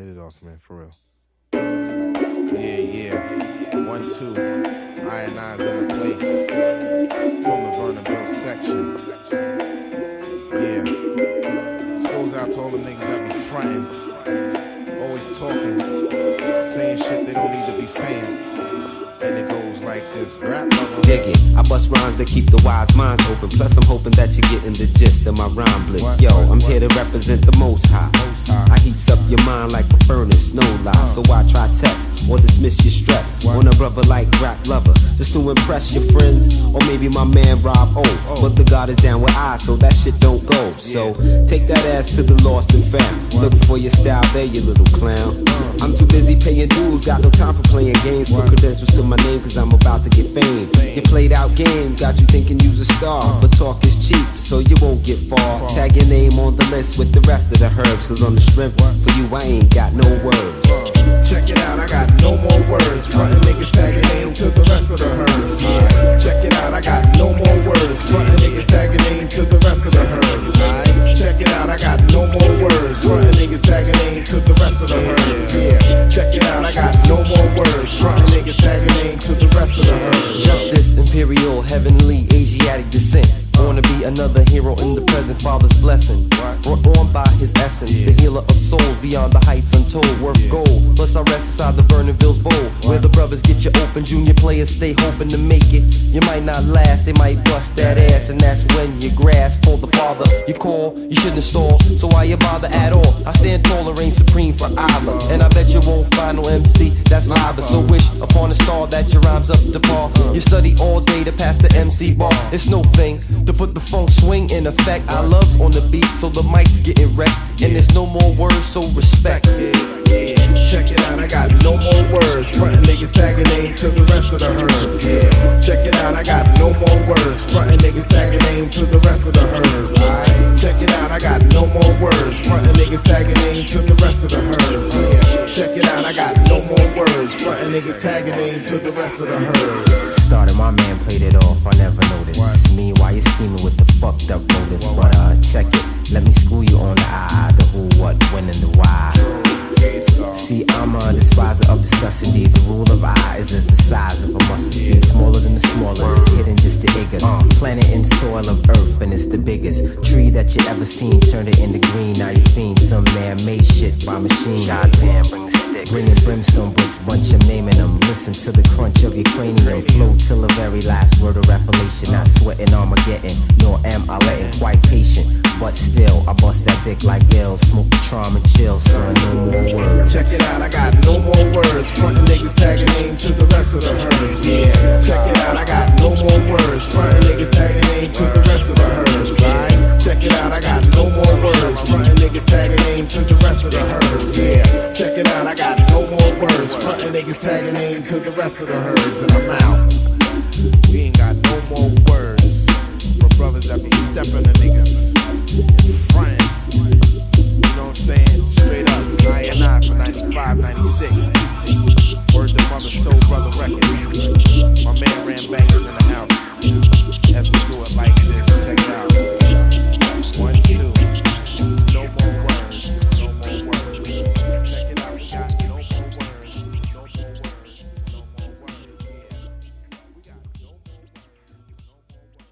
it off, man, for real. Yeah. 1, 2. Ionize in the place. From the Vernonville section. Yeah. This goes out to all the niggas that be frontin'. Always talking. Saying shit they don't need to be saying. And it goes like this. Rap lover. Dig it. I bust rhymes that keep the wise minds open. Plus I'm hoping that you're getting the gist of my rhyme blitz. What? Yo, I'm here to represent the Most High. I heats up your mind like a furnace, no lie. So I try test or dismiss your stress on a brother like Rap Lover, just to impress your friends or maybe my man Rob O. But the God is down with I, so that shit don't go. So take that ass to the lost and found. Looking for your style there, you little clown. I'm too busy paying dues, got no time for playing games. Put credentials to my name cause I'm about to get fame. Your played out game got you thinking you's a star, but talk is cheap so you won't get far. Tag your name on the list with the rest of the herbs, cause on the strength for you I ain't got no words. Check it out, I got no more words. Frontin' niggas tagging name to the rest of the herbs. Yeah. Check it out, I got no more words. Frontin' niggas tagging name to the rest of the herbs. Check it out, I got no more words. Frontin' niggas tagging name to the rest of the herbs. Yeah. Check it out, I got no more words. Frontin' niggas tagging name to the rest of the herbs. Justice, imperial, heavenly, Asiatic descent. Wanna be another hero in the present, Father's blessing. Brought on by his essence, the healer of souls beyond the heights untold, worth gold. Plus I rest inside the Vernonville's bowl, where the brothers get you open, junior players stay hoping to make it. You might not last, they might bust that ass, and that's when you grasp for the Father. You call, you shouldn't stall, so why you bother at all? I stand taller, reign supreme forever, and I bet you won't find no MC that's live. So wish upon a star that your rhymes up to par. You study all day to pass the MC bar. It's no thing to put the funk swing in effect. I love's on the beat, so the mic's getting wrecked, and there's no more words, so respect. Check it out, I got no more words. Frontin' niggas tagging name to the rest of the herbs. Yeah. Check it out, I got no more words. Frontin' niggas tagging name to the rest of the herbs. Check it out, I got no more words. Frontin' niggas tagging name to the rest of the herbs. Yeah. Check it out, I got no more words. Frontin' niggas tagging name to the rest of the herbs. Started, my man played it off, I never noticed. Meanwhile, you're scheming with the fucked up motive. But check it, let me school you on the I, the who, what, when, and the why. See, I'm a despiser of discussing deeds. The rule of I is as the size of a mustard seed, smaller than the smallest, hidden just the iggers. Planet in soil of earth, and it's the biggest tree that you ever seen. Turned it into green, now you fiend some man-made shit by machine. Goddamn, bring the sticks. Bringing brimstone bricks, bunch of naming them. Listen to the crunch of your cranium. Flow till the very last word of revelation. Not sweating Armageddon, nor am I letting quite patient. But still, I bust that dick like ill. Smoke Patron and chill, son, no more words. Check it out, I got no more words. Frontin' niggas tagging name to the rest of the herbs. Yeah. Check it out, I got no more words. Frontin' niggas tagging name to the rest of the herbs. Right? Check it out, I got no more words. Frontin' niggas tagging name to the rest of the herbs. Yeah. Check it out, I got no more words. Frontin' niggas tagging name to the rest of the herbs. And I'm out. We ain't got no more words for brothers that be stepping the niggas in front. You know what I'm saying? Straight up, I and I for 95, 96. Word to Mother Soul Brother Records. My man Ram Bangers in the house. As we do it like this, check it out. 1, 2. No more words, no more words. Check it out, we got no more words, no more words, no more words. Yeah. We got no more words, no more words.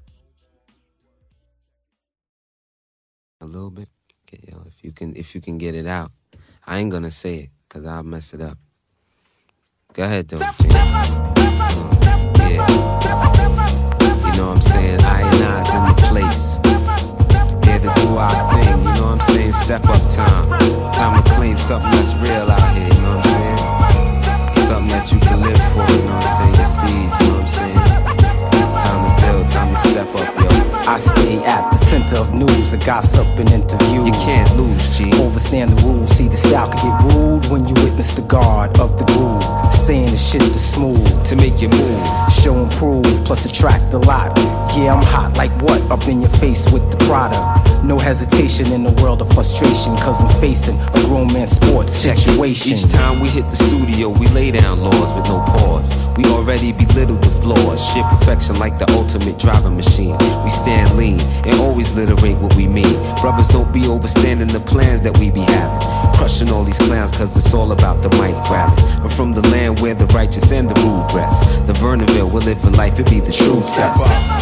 A little bit. Okay, yo, if you can get it out. I ain't gonna say it, cause I'll mess it up. Go ahead though, Jim. Yeah. You know what I'm saying? Ionize in the place. Here to do our thing, you know what I'm saying? Step up time. Time to claim something that's real out here, you know what I'm saying? Something that you can live for, you know what I'm saying? Your seeds, you know what I'm saying? Time to build, time to step up, yo. I stay at the center of news, a gossip and interview. You can't lose, G. Overstand the rules, see the style can get rude when you witness the guard of the groove. Saying the shit that's smooth to make you move, show and prove, plus attract a lot. Yeah, I'm hot like what? Up in your face with the product. No hesitation in the world of frustration, cause I'm facing a grown man's sports situation. Each time we hit the studio, we lay down laws with no pause. We already belittle the flaws, shit perfection like the ultimate driving machine. We stand lean and always literate what we mean. Brothers, don't be overstanding the plans that we be having. Crushing all these clowns cause it's all about the mic grabbing. I'm from the land where the righteous and the rude rest. The Vernonville, we're living life, it be the true test.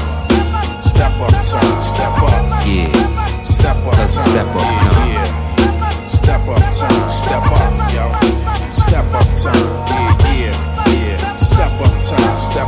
Step up time, step up. Yeah, step up time. Step up time. Yeah. Step up time, step up, yo. Step up time, yeah. Step up time, step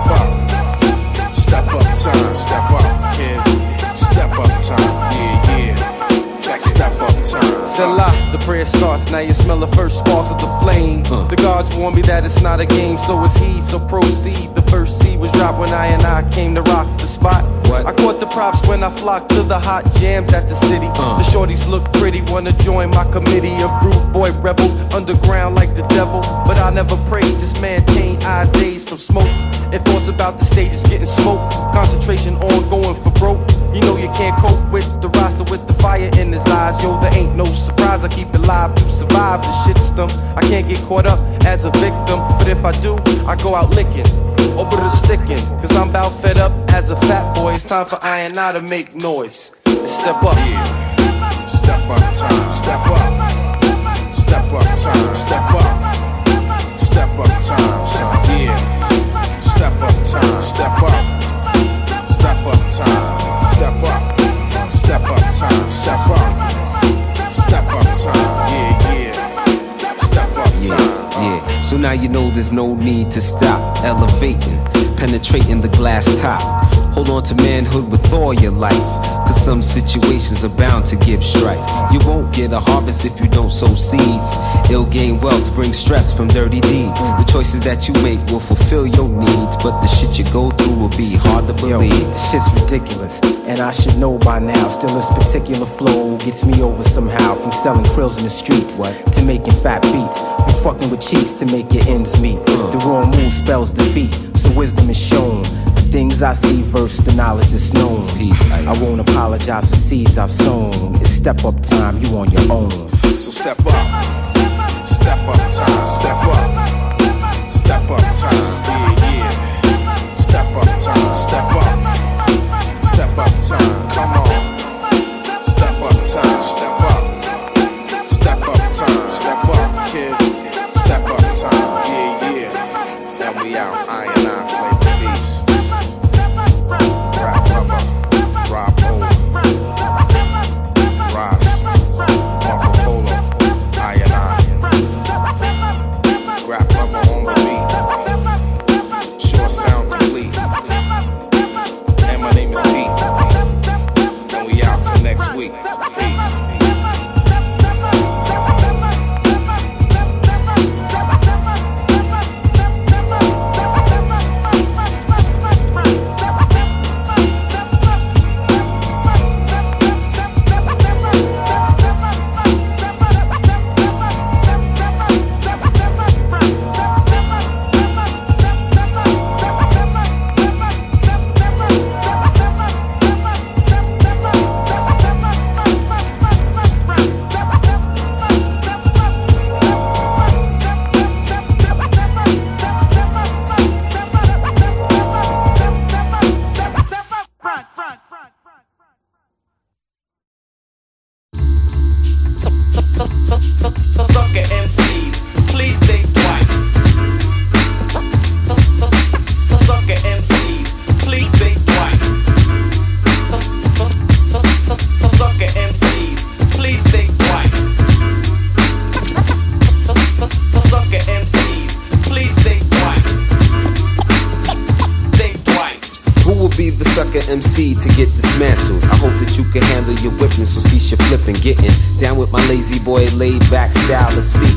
up. Step up time, step up, kid. Step up time, yeah. Check step up time. Selah, the prayer starts, now you smell the first sparks of the flame. The gods warn me that it's not a game, so is he, so proceed. The first seed was dropped when I came to rock the spot. What? I caught the props when I flocked to the hot jams at the city. The shorties look pretty, wanna join my committee of rude boy rebels, underground like the devil. But I never prayed, just maintain eyes dazed from smoke. And thoughts about the stage is getting smoked. Concentration on going for broke. You know you can't cope with the roster with the fire in his eyes. Yo, there ain't no surprise, I keep it live to survive the shitstorm. I can't get caught up as a victim, but if I do, I go out licking over the sticking. Cause I'm about fed up as a fat boy. It's time for I and I to make noise and step up. Yeah. Step up time, step up. Step up time, step up. Step up time, son, yeah. Step up time, step up. Step up time, step up. Step up time, step up. Step up time, yeah. Step up time. Yeah. So now you know there's no need to stop elevating, penetrating the glass top. Hold on to manhood with all your life, cause some situations are bound to give strife. You won't get a harvest if you don't sow seeds. Ill gain wealth brings stress from dirty deeds. The choices that you make will fulfill your needs, but the shit you go through will be hard to believe. Yo, this shit's ridiculous, and I should know by now. Still this particular flow gets me over somehow. From selling krills in the streets to making fat beats. You fucking with cheats to make your ends meet. The wrong move spells defeat, so wisdom is shown. Things I see versus the knowledge is known. Peace, I won't apologize for seeds I've sown. It's step up time, you on your own. So step up. Step up time, step up. Step up time, yeah. Step up time, step up. Step up time, come on. Step up time, step up. Step up time, step up, kid. Step up time, yeah. Now we out, I and I flavor beast. Rap lover, Rob O, Ross, Marco Polo, I and I. Rap lover on the beat. Sure sound complete. And my name is Pete. And we out till next week. Peace. Sucker MCs, please think twice. Sucker MCs, please think twice. Sucker MCs, please think twice. Sucker MCs, please think twice. Think twice. Who will be the sucker MC to get dismantled? I hope that you can handle your whipping, so cease your flipping. Getting down with my lazy boy, laid back style to speak.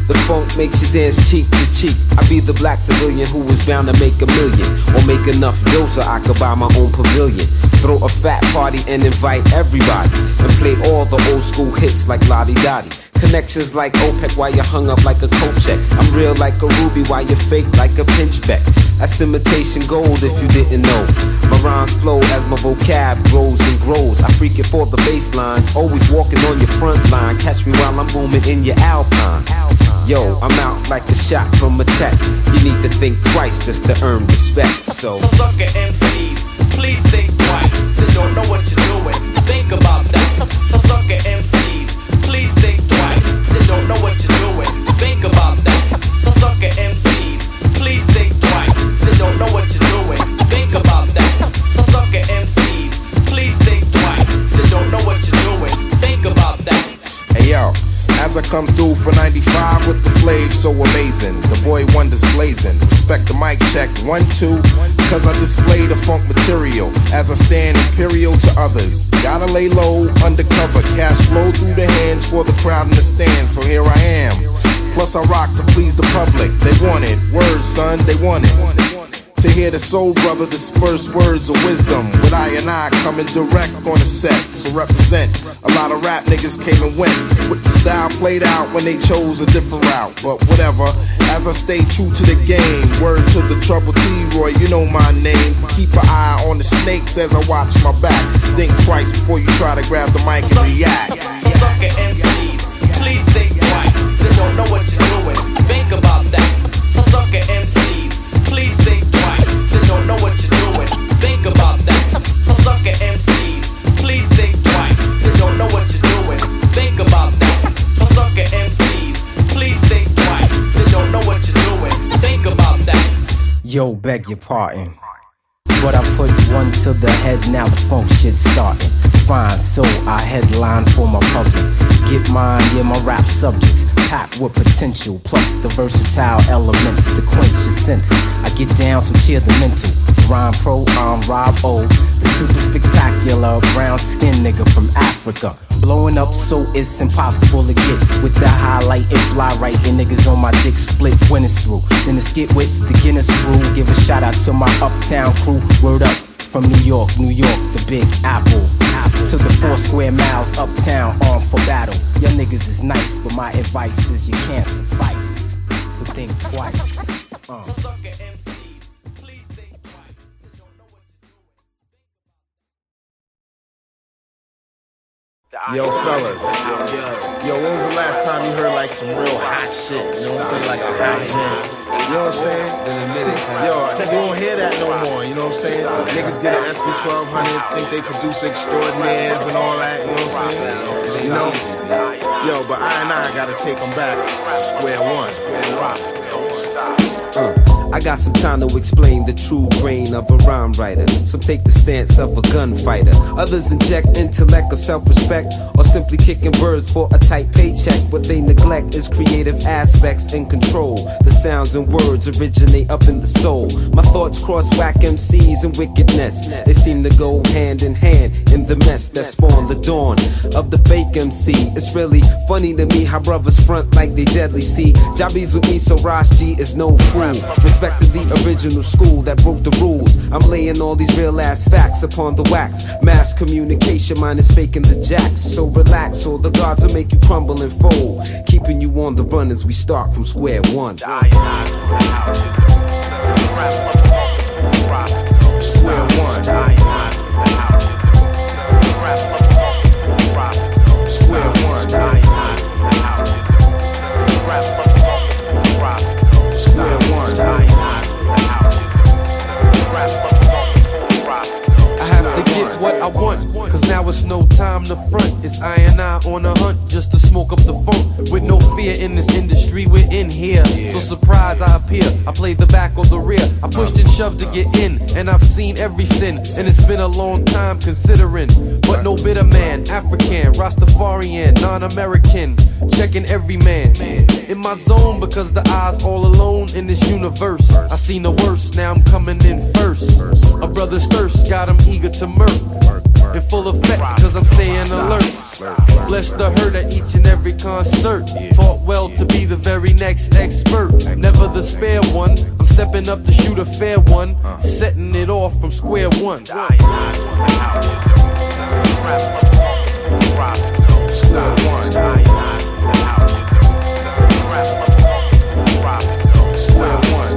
The funk makes you dance cheek to cheek. I be the black civilian who was bound to make $1 million, or make enough dough so I could buy my own pavilion. Throw a fat party and invite everybody, and play all the old school hits like Lottie Dottie. Connections like OPEC while you hung up like a coat check. I'm real like a ruby while you fake like a pinchbeck. That's imitation gold if you didn't know. My rhymes flow as my vocab grows and grows. I freak it for the bass lines, always walking on your front line. Catch me while I'm booming in your Alpine. Yo, I'm out like a shot from a tech. You need to think twice just to earn respect. So sucker MCs, please think twice. They don't know what you're doing. Think about that. Sucker MCs, please think twice. They don't know what you're doing. Think about that. Sucker MCs, please think twice. They don't know what you're doing. Think about that. Sucker MCs, please think twice. They don't know what you're doing. Think about that. Hey yo, as I come through for 95 with the flav so amazing, the boy wonders blazing. Respect the mic check 1, 2, cause I display the funk material as I stand imperial to others. Gotta lay low, undercover, cash flow through the hands for the crowd in the stand. So here I am. Plus I rock to please the public. They want it, words son, they want it. To hear the soul brother disperse words of wisdom, with I coming direct on the set. So represent, a lot of rap niggas came and went, with the style played out when they chose a different route. But whatever, as I stay true to the game, word to the trouble T-Roy, you know my name. Keep an eye on the snakes as I watch my back. Think twice before you try to grab the mic and react. Sucker MCs, please think twice. They don't know what you're doing. Think about that. Sucker MCs, please think twice. They don't know what you're doing. Think about that. Sucker MCs, please think twice. They don't know what you're doing. Think about that. Sucker MCs, please think twice. They don't know what you're doing. Think about that. Yo, beg your pardon, but I put one to the head, now the funk shit's starting. Fine, so I headline for my public. Get mine, yeah, my rap subjects packed with potential, plus the versatile elements to quench your sense. I get down, so cheer the mental. Rhyme pro, I'm Rob O, the super spectacular brown skin nigga from Africa. Blowing up so it's impossible to get, with the highlight and fly right, and niggas on my dick split when it's through. Then it's get with the Guinness crew. Give a shout out to my uptown crew. Word up from New York, the Big Apple. To the 4 square miles uptown, armed for battle. Your niggas is nice, but my advice is you can't suffice. So think twice. Sucker MCs, please think twice. They don't know what you're doing. Yo, fellas. Yo, when was the last time you heard like some real hot shit? You know what I'm saying? Like a hot jam. You know what I'm saying? in a minute. Yo, you don't hear that no more. You know what I'm saying? Niggas get an SP1200, think they produce extraordinaires and all that. You know what I'm saying? You know? Yo, but I gotta take them back to square one. I got some time to explain the true grain of a rhyme writer. Some take the stance of a gunfighter. Others inject intellect or self-respect, or simply kicking birds for a tight paycheck. What they neglect is creative aspects and control. The sounds and words originate up in the soul. My thoughts cross whack MCs and wickedness. They seem to go hand in hand in the mess that spawned the dawn of the fake MC. It's really funny to me how brothers front like they deadly. See, Jabby's with me, so Rosh G is no fool. Respect the original school that broke the rules. I'm laying all these real ass facts upon the wax. Mass communication, mine is faking the jacks. So relax, or the gods will make you crumble and fold. Keeping you on the run as we start from square one. Square one. Square one. Square one. I have to get what I want, cause now it's no time to front. It's I and I on a hunt just to smoke up the funk. With no fear in this industry, we're in here. So surprise I appear, I play the back or the rear. I pushed and shoved to get in, and I've seen every sin. And it's been a long time considering, but no bitter man, African, Rastafarian, non-American, checking every man. In my zone because the eyes all alone in this universe. I seen the worst, now I'm coming in first. A brother's thirst got him eager to murk. in full effect, cause I'm staying alert. Bless the herd at each and every concert. Taught well to be the very next expert. Never the spare one. I'm stepping up to shoot a fair one. Setting it off from square one. Square one. Square one.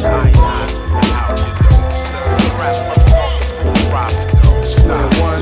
Square one.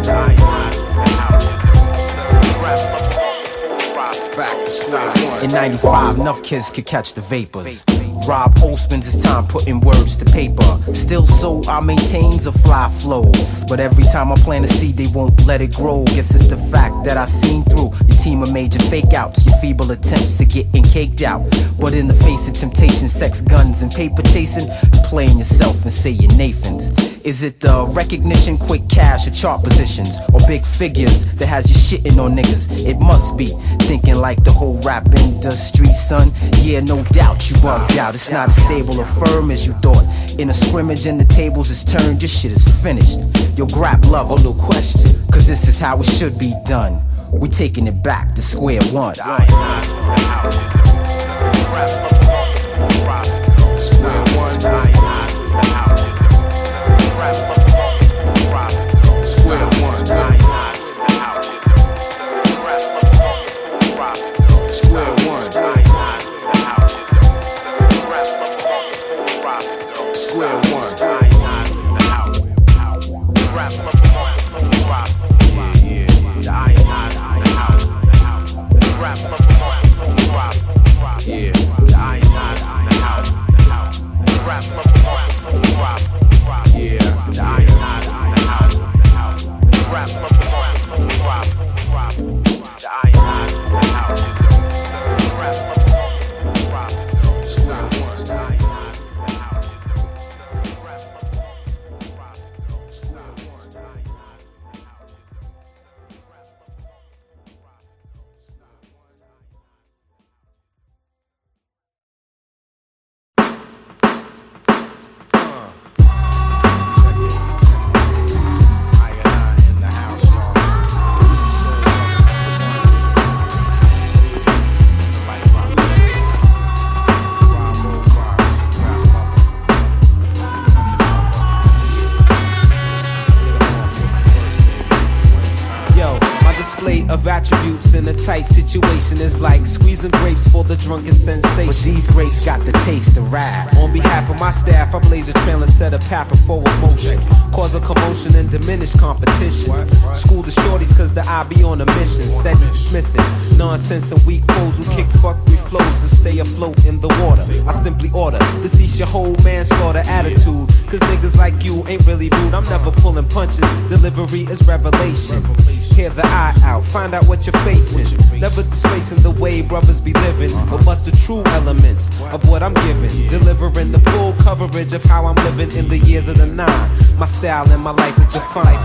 Back to square one. In 95, enough kids could catch the vapors. Rob O spends his time putting words to paper. Still so I maintains a fly flow. But every time I plant a seed, they won't let it grow. Guess it's the fact that I seen through your team of major fake outs, your feeble attempts to getting caked out. But in the face of temptation, sex, guns, and paper chasing, playing yourself and say you're Nathan's. Is it the recognition, quick cash, or chart positions, or big figures that has you shitting on niggas? It must be thinking like the whole rap industry, son. Yeah, no doubt you bugged out. It's not as stable or firm as you thought. In a scrimmage and the tables is turned, your shit is finished. Yo, grab love, oh no question, cause this is how it should be done. We taking it back to square one. Square one. Square one. Square one. Square one. Of attributes in a tight situation is like squeezing grapes for the drunken sensation. But these grapes got the taste of rap. On behalf of my staff, I blaze a trail and set a path of forward motion. Cause a commotion and diminish competition. School the shorties cause the I be on a mission. Steady dismissing nonsense and weak foes who kick fuckery flows and stay afloat in the water. I simply order to cease your whole manslaughter attitude. Cause niggas like you ain't really rude. I'm never pulling punches. Delivery is revelation. Hear the eye out, find out what you're facing. Never displacing the way brothers be living, but what's the true elements of what I'm giving? Delivering the full coverage of how I'm living in the years of the 9. My style and my life is defined.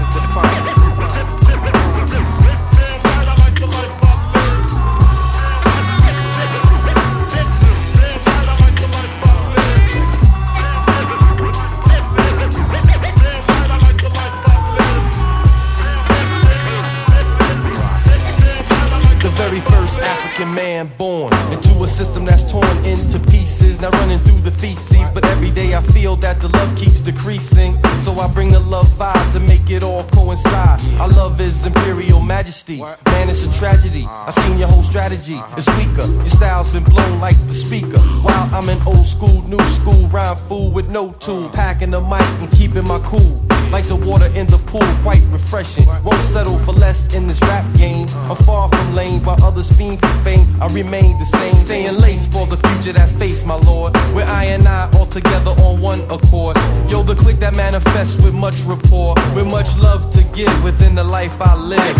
Man born into a system that's torn into pieces, now running through the feces. But every day I feel that the love keeps decreasing, so I bring the love vibe to make it all coincide. Our love is imperial majesty, man, it's a tragedy. I seen your whole strategy, it's weaker. Your style's been blown like the speaker, while I'm an old school, new school rhyme fool with no tool, packing the mic and keeping my cool. Like the water in the pool, quite refreshing. Won't settle for less in this rap game. I'm far from lame, while others fiend for fame. I remain the same, staying laced for the future that's faced, my lord. Where I and I all together on one accord. Yo, the clique that manifests with much rapport, with much love to give within the life I live.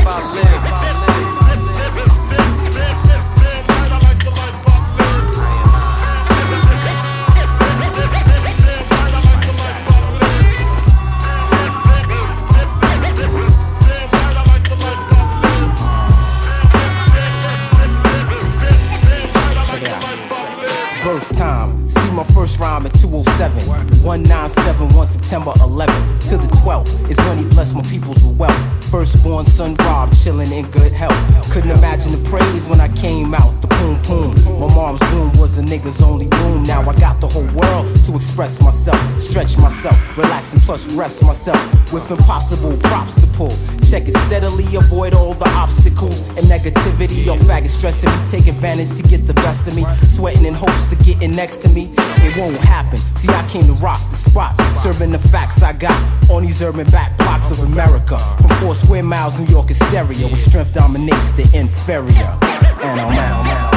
birth time. See my first rhyme at 207. 1971 September 11th to the 12th is when he blessed my peoples with wealth. Firstborn son Rob, chillin' in good health. Couldn't imagine the praise when I came out. The poom poom. My mom's room was a nigga's only room. Now I got the whole world to express myself, stretch myself, relax and plus rest myself. With impossible props to pull. Check it steadily, avoid all the obstacles and negativity. Your faggot stressing me, take advantage to get the best of me. Sweating in hopes of getting next to me. It won't happen. See, I came to rock the spot, serving the facts I got on these urban back blocks of America. From 4 square miles, New York is stereo, where strength dominates the inferior. And I'm out.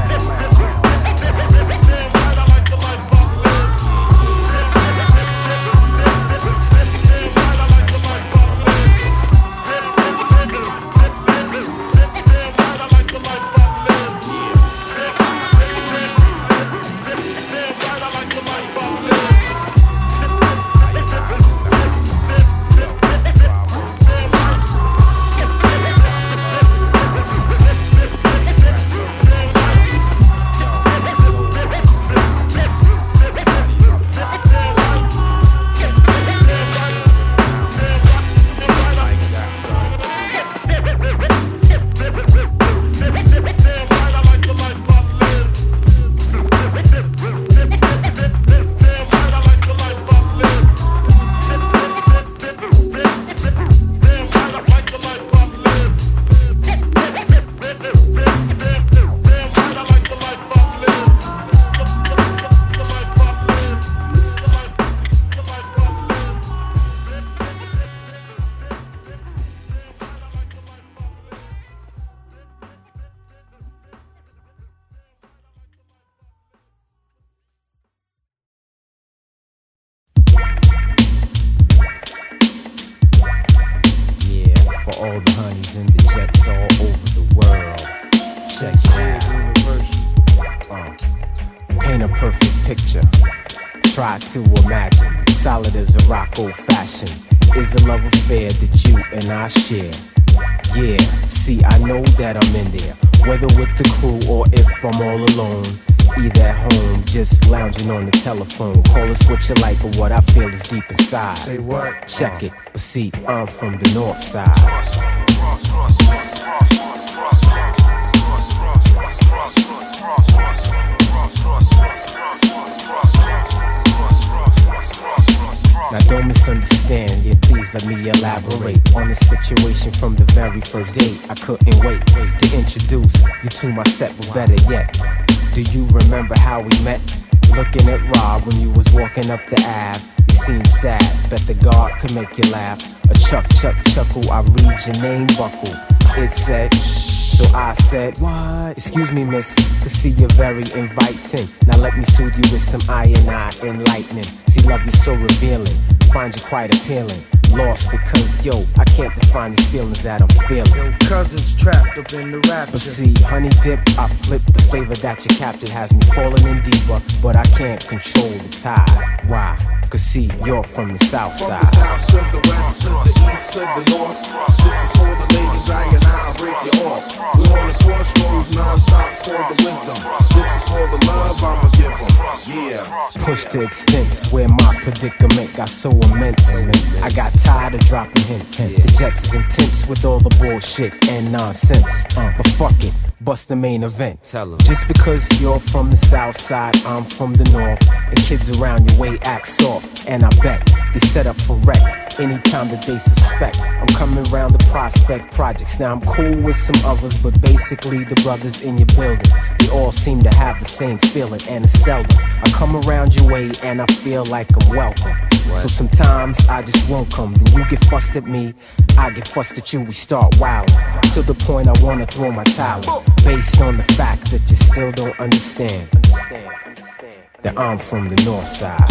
All the honeys and the jets all over the world. Check it out. Paint a perfect picture. Try to imagine. Solid as a rock, old fashioned. Is the love affair that you and I share. Yeah, see, I know that I'm in there. Whether with the crew or if I'm all alone. Either at home, just lounging on the telephone. Call us what you like, but what I feel is deep inside. Say what? Check it, but see, I'm from the north side. Now don't misunderstand, yeah, please let me elaborate on the situation from the very first date. I couldn't wait to introduce you to my set, but better yet, do you remember how we met? Looking at Rob when you was walking up the Ave. You seemed sad, bet the guard could make you laugh. A chuckle, I read your name buckle. It said, so I said, what? Excuse me, miss, to see you're very inviting. Now let me soothe you with some I enlightening. See, love you so revealing, find you quite appealing. Lost because, yo, I can't define these feelings that I'm feeling. Yo, cousins trapped up in the rapture. But see, honey dip, I flip the flavor that you captured has me falling in deeper, but I can't control the tide. Why? Cause see, you're from the south side. From the south to the west, to the east, to the north. This is for the ladies, I'll break you off. We're on the crossroads, non-stop for the wisdom. This is for the love I'ma give them. Yeah. Push to extents, where my predicament got so immense. I got tired of dropping hints. The Jets is intense with all the bullshit and nonsense. But fuck it, bust the main event. Tell 'em. Just because you're from the south side, I'm from the north. And kids around your way act soft. And I bet they set up for wreck anytime that they suspect. I'm coming round the Prospect projects. Now I'm cool with some others, but basically the brothers in your building, they all seem to have the same feeling, and it's seldom I come around your way and I feel like I'm welcome. So sometimes I just won't come. Then you get fussed at me, I get fussed at you. We start wilding to the point I wanna throw my towel, based on the fact that you still don't understand that I'm from the north side.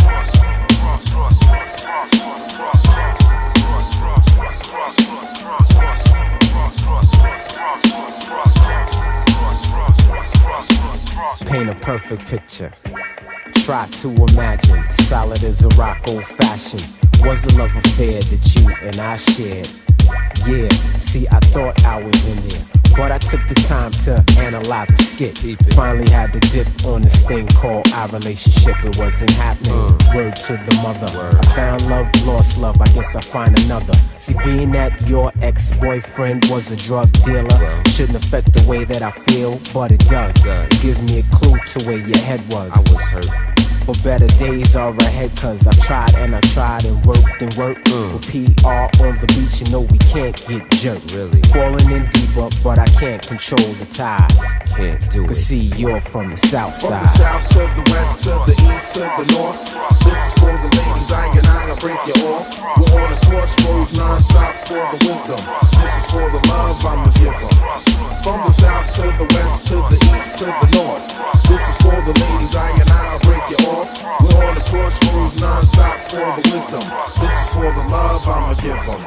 Paint a perfect picture. Try to imagine, solid as a rock, old fashioned. Was the love affair that you and I shared. Yeah, see, I thought I was in there. but I took the time to analyze the skit. Finally had to dip on this thing called our relationship. It wasn't happening. Word to the mother. I found love, lost love. I guess I find another. See, being that your ex-boyfriend was a drug dealer shouldn't affect the way that I feel, but it does. It gives me a clue to where your head was. I was hurt. But better days are ahead, cause I've tried and worked and worked. With PR on the beach, you know we can't get jerked. Really? Falling in deeper, but I can't control the tide. Can't do it. Cause see, you're from the south From side. the south to the west, to the east, to the north. This is for the ladies, I'll break you off. We're on the crossroads, non-stop for the wisdom. This is for the love I'ma give them. From the south to the west, to the east, to the north. This is for the ladies, I'll break you off. We're on the crossroads, non-stop for the wisdom. This is for the love I'ma give them.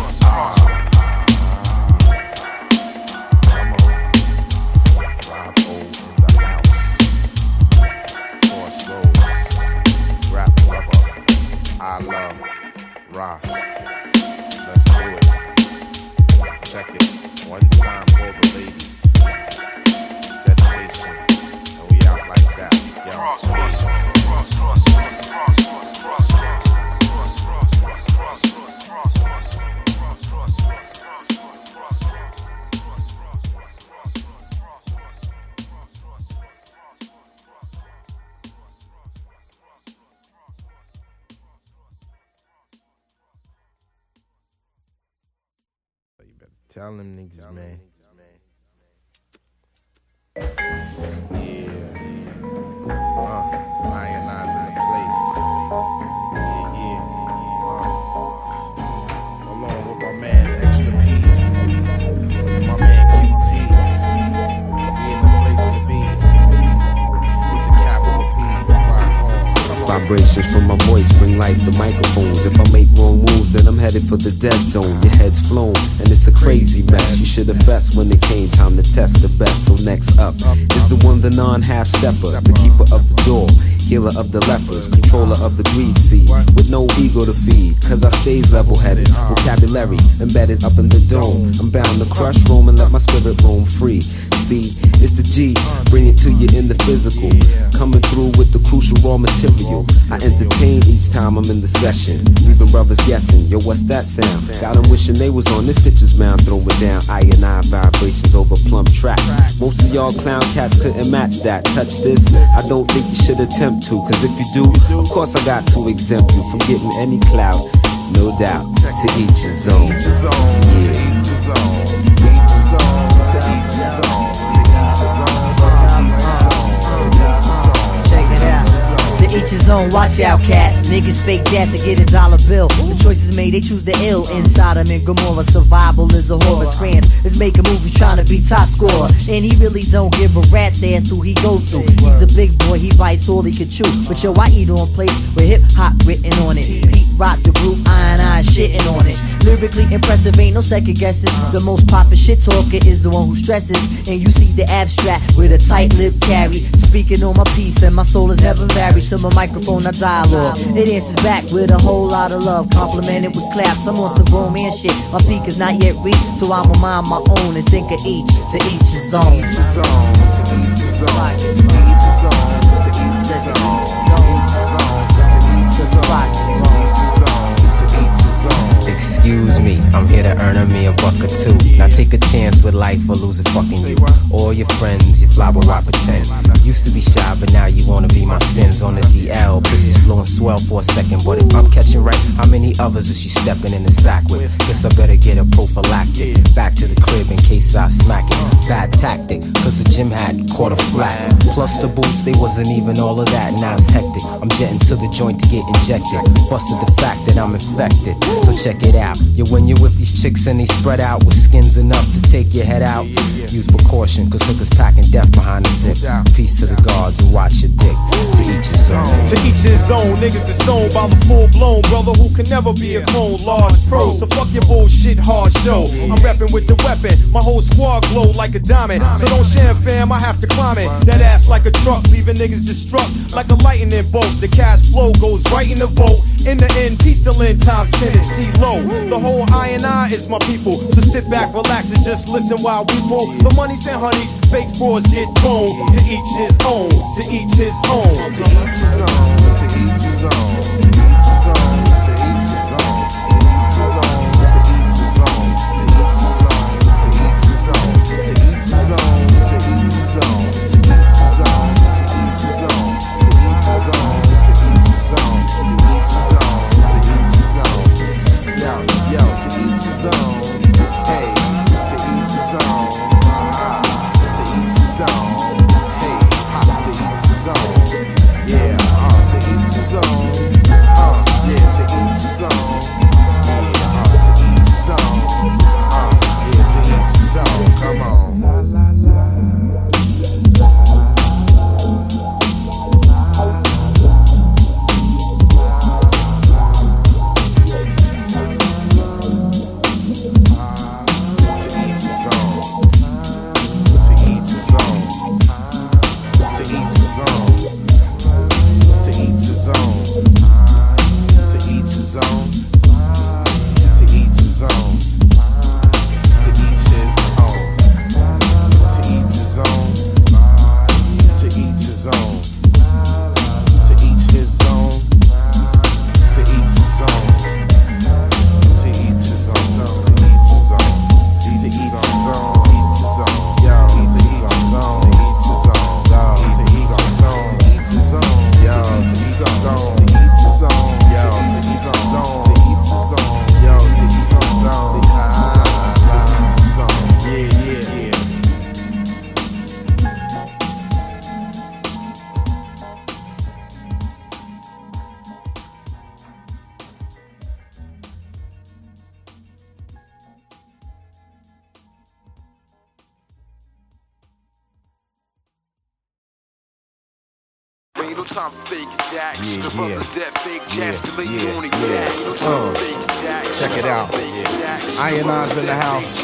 I love Ross. Let's do it. Check it. One time for the ladies. Dedication. And we out like that. You better tell them niggas, man. Lionize in the place. Along with my man Extra P, my man QT. We in the place to be. With the capital P. Vibrations from my voice bring life to microphones. If I make wrong moves, then I'm headed for the dead zone. Your head's flown, and it's a crazy mess. You should have fessed when it came time to test the best. So next up is the one, the non-half stepper, the keeper of the door, healer of the lepers, controller of the greed seed, with no ego to feed. Cause I stays level-headed, vocabulary embedded up in the dome. I'm bound to crush, roam, and let my spirit roam free. See, it's the G, bring it to you in the physical, coming through with the crucial raw material. I entertain each time I'm in the session, leaving brothers guessing, yo, what's that sound? Got them wishing they was on this pitcher's mound, throwing down I vibrations over plump tracks. Most of y'all clown cats couldn't match that. Touch this, I don't think you should attempt to, cause if you do, of course I got to exempt you from getting any clout. No doubt, to each his own. To each his own, to each his own, to each his own, to each his own, to each his own, to each his own, to each his own. Check it out. To each his own, watch out, cat. Niggas fake gas and get a dollar bill. The choices made, they choose the ill. Inside him in Gomorrah, survival is a horror. Scrams is making movies trying to be top scorer. And he really don't give a rat's ass who he go through. He's a big boy, he bites all he can chew. But yo, I eat on place with hip hop written on it. Pete Rock the group, I shitting on it. Lyrically impressive, ain't no second guessing. The most poppin' shit talker is the one who stresses. And you see the abstract with a tight lip carry. Speaking on my piece and my soul is heaven varied. To my microphone I dialogue. It answers back with a whole lot of love, complimented with claps. I'm on some romance shit. My peak is not yet reached, so I'ma mind my own and think of each. To each his own. To each his own, to each his own, to each his own, to each his own, to each his own, to each his own, to each his own, to each his own. Excuse me, I'm here to earn me a buck or two. Now take a chance with life or lose it fucking you. All your friends, you fly but why pretend? Used to be shy, but now you wanna be my spins on the DL. Pussy's flowing swell for a second, but if I'm catching right, how many others is she stepping in the sack with? Guess I better get a prophylactic. Back to the crib in case I smack it. Bad tactic, cause the gym hat caught a flat. Plus the boots, they wasn't even all of that. Now it's hectic, I'm jetting to the joint to get injected. Busted the fact that I'm infected, so check it out. Yo, when you're with these chicks and they spread out with skins enough to take your head out, use precaution, cause hookers packing death behind the zip. Peace to the guards and watch your dick. To each his own. To each his own, niggas is sold by the full blown brother who can never be a clone. Large pro, so fuck your bullshit hard show. I'm reppin' with the weapon, my whole squad glow like a diamond. So don't share, fam, I have to climb it. That ass like a truck, leaving niggas just struck like a lightning bolt. The cash flow goes right in the vote. In the end, peace till end times Tennessee low. The whole I is my people, so sit back, relax, and just listen while we pull the monies and honeys. Fake frauds get boned. To each his own, to each his own. To each his own, to each his own, to each his own, to each his own, to each his own, to each his own, to each his own, to each his own, to each his own, to each his own, to each his own, to each his own, to each his own, to each his own, to each his own, to each his own. Yo, to each his own. Hey, to each his own. To each his own. Hey, to each his own. Yeah, to each his own. Yeah, to each his own. Yeah, to each his own. Yeah, to each his own. Come on. La la la. Ain't no time for fake jacks. The brothers that fake jacks, check it out. Ionized in the house.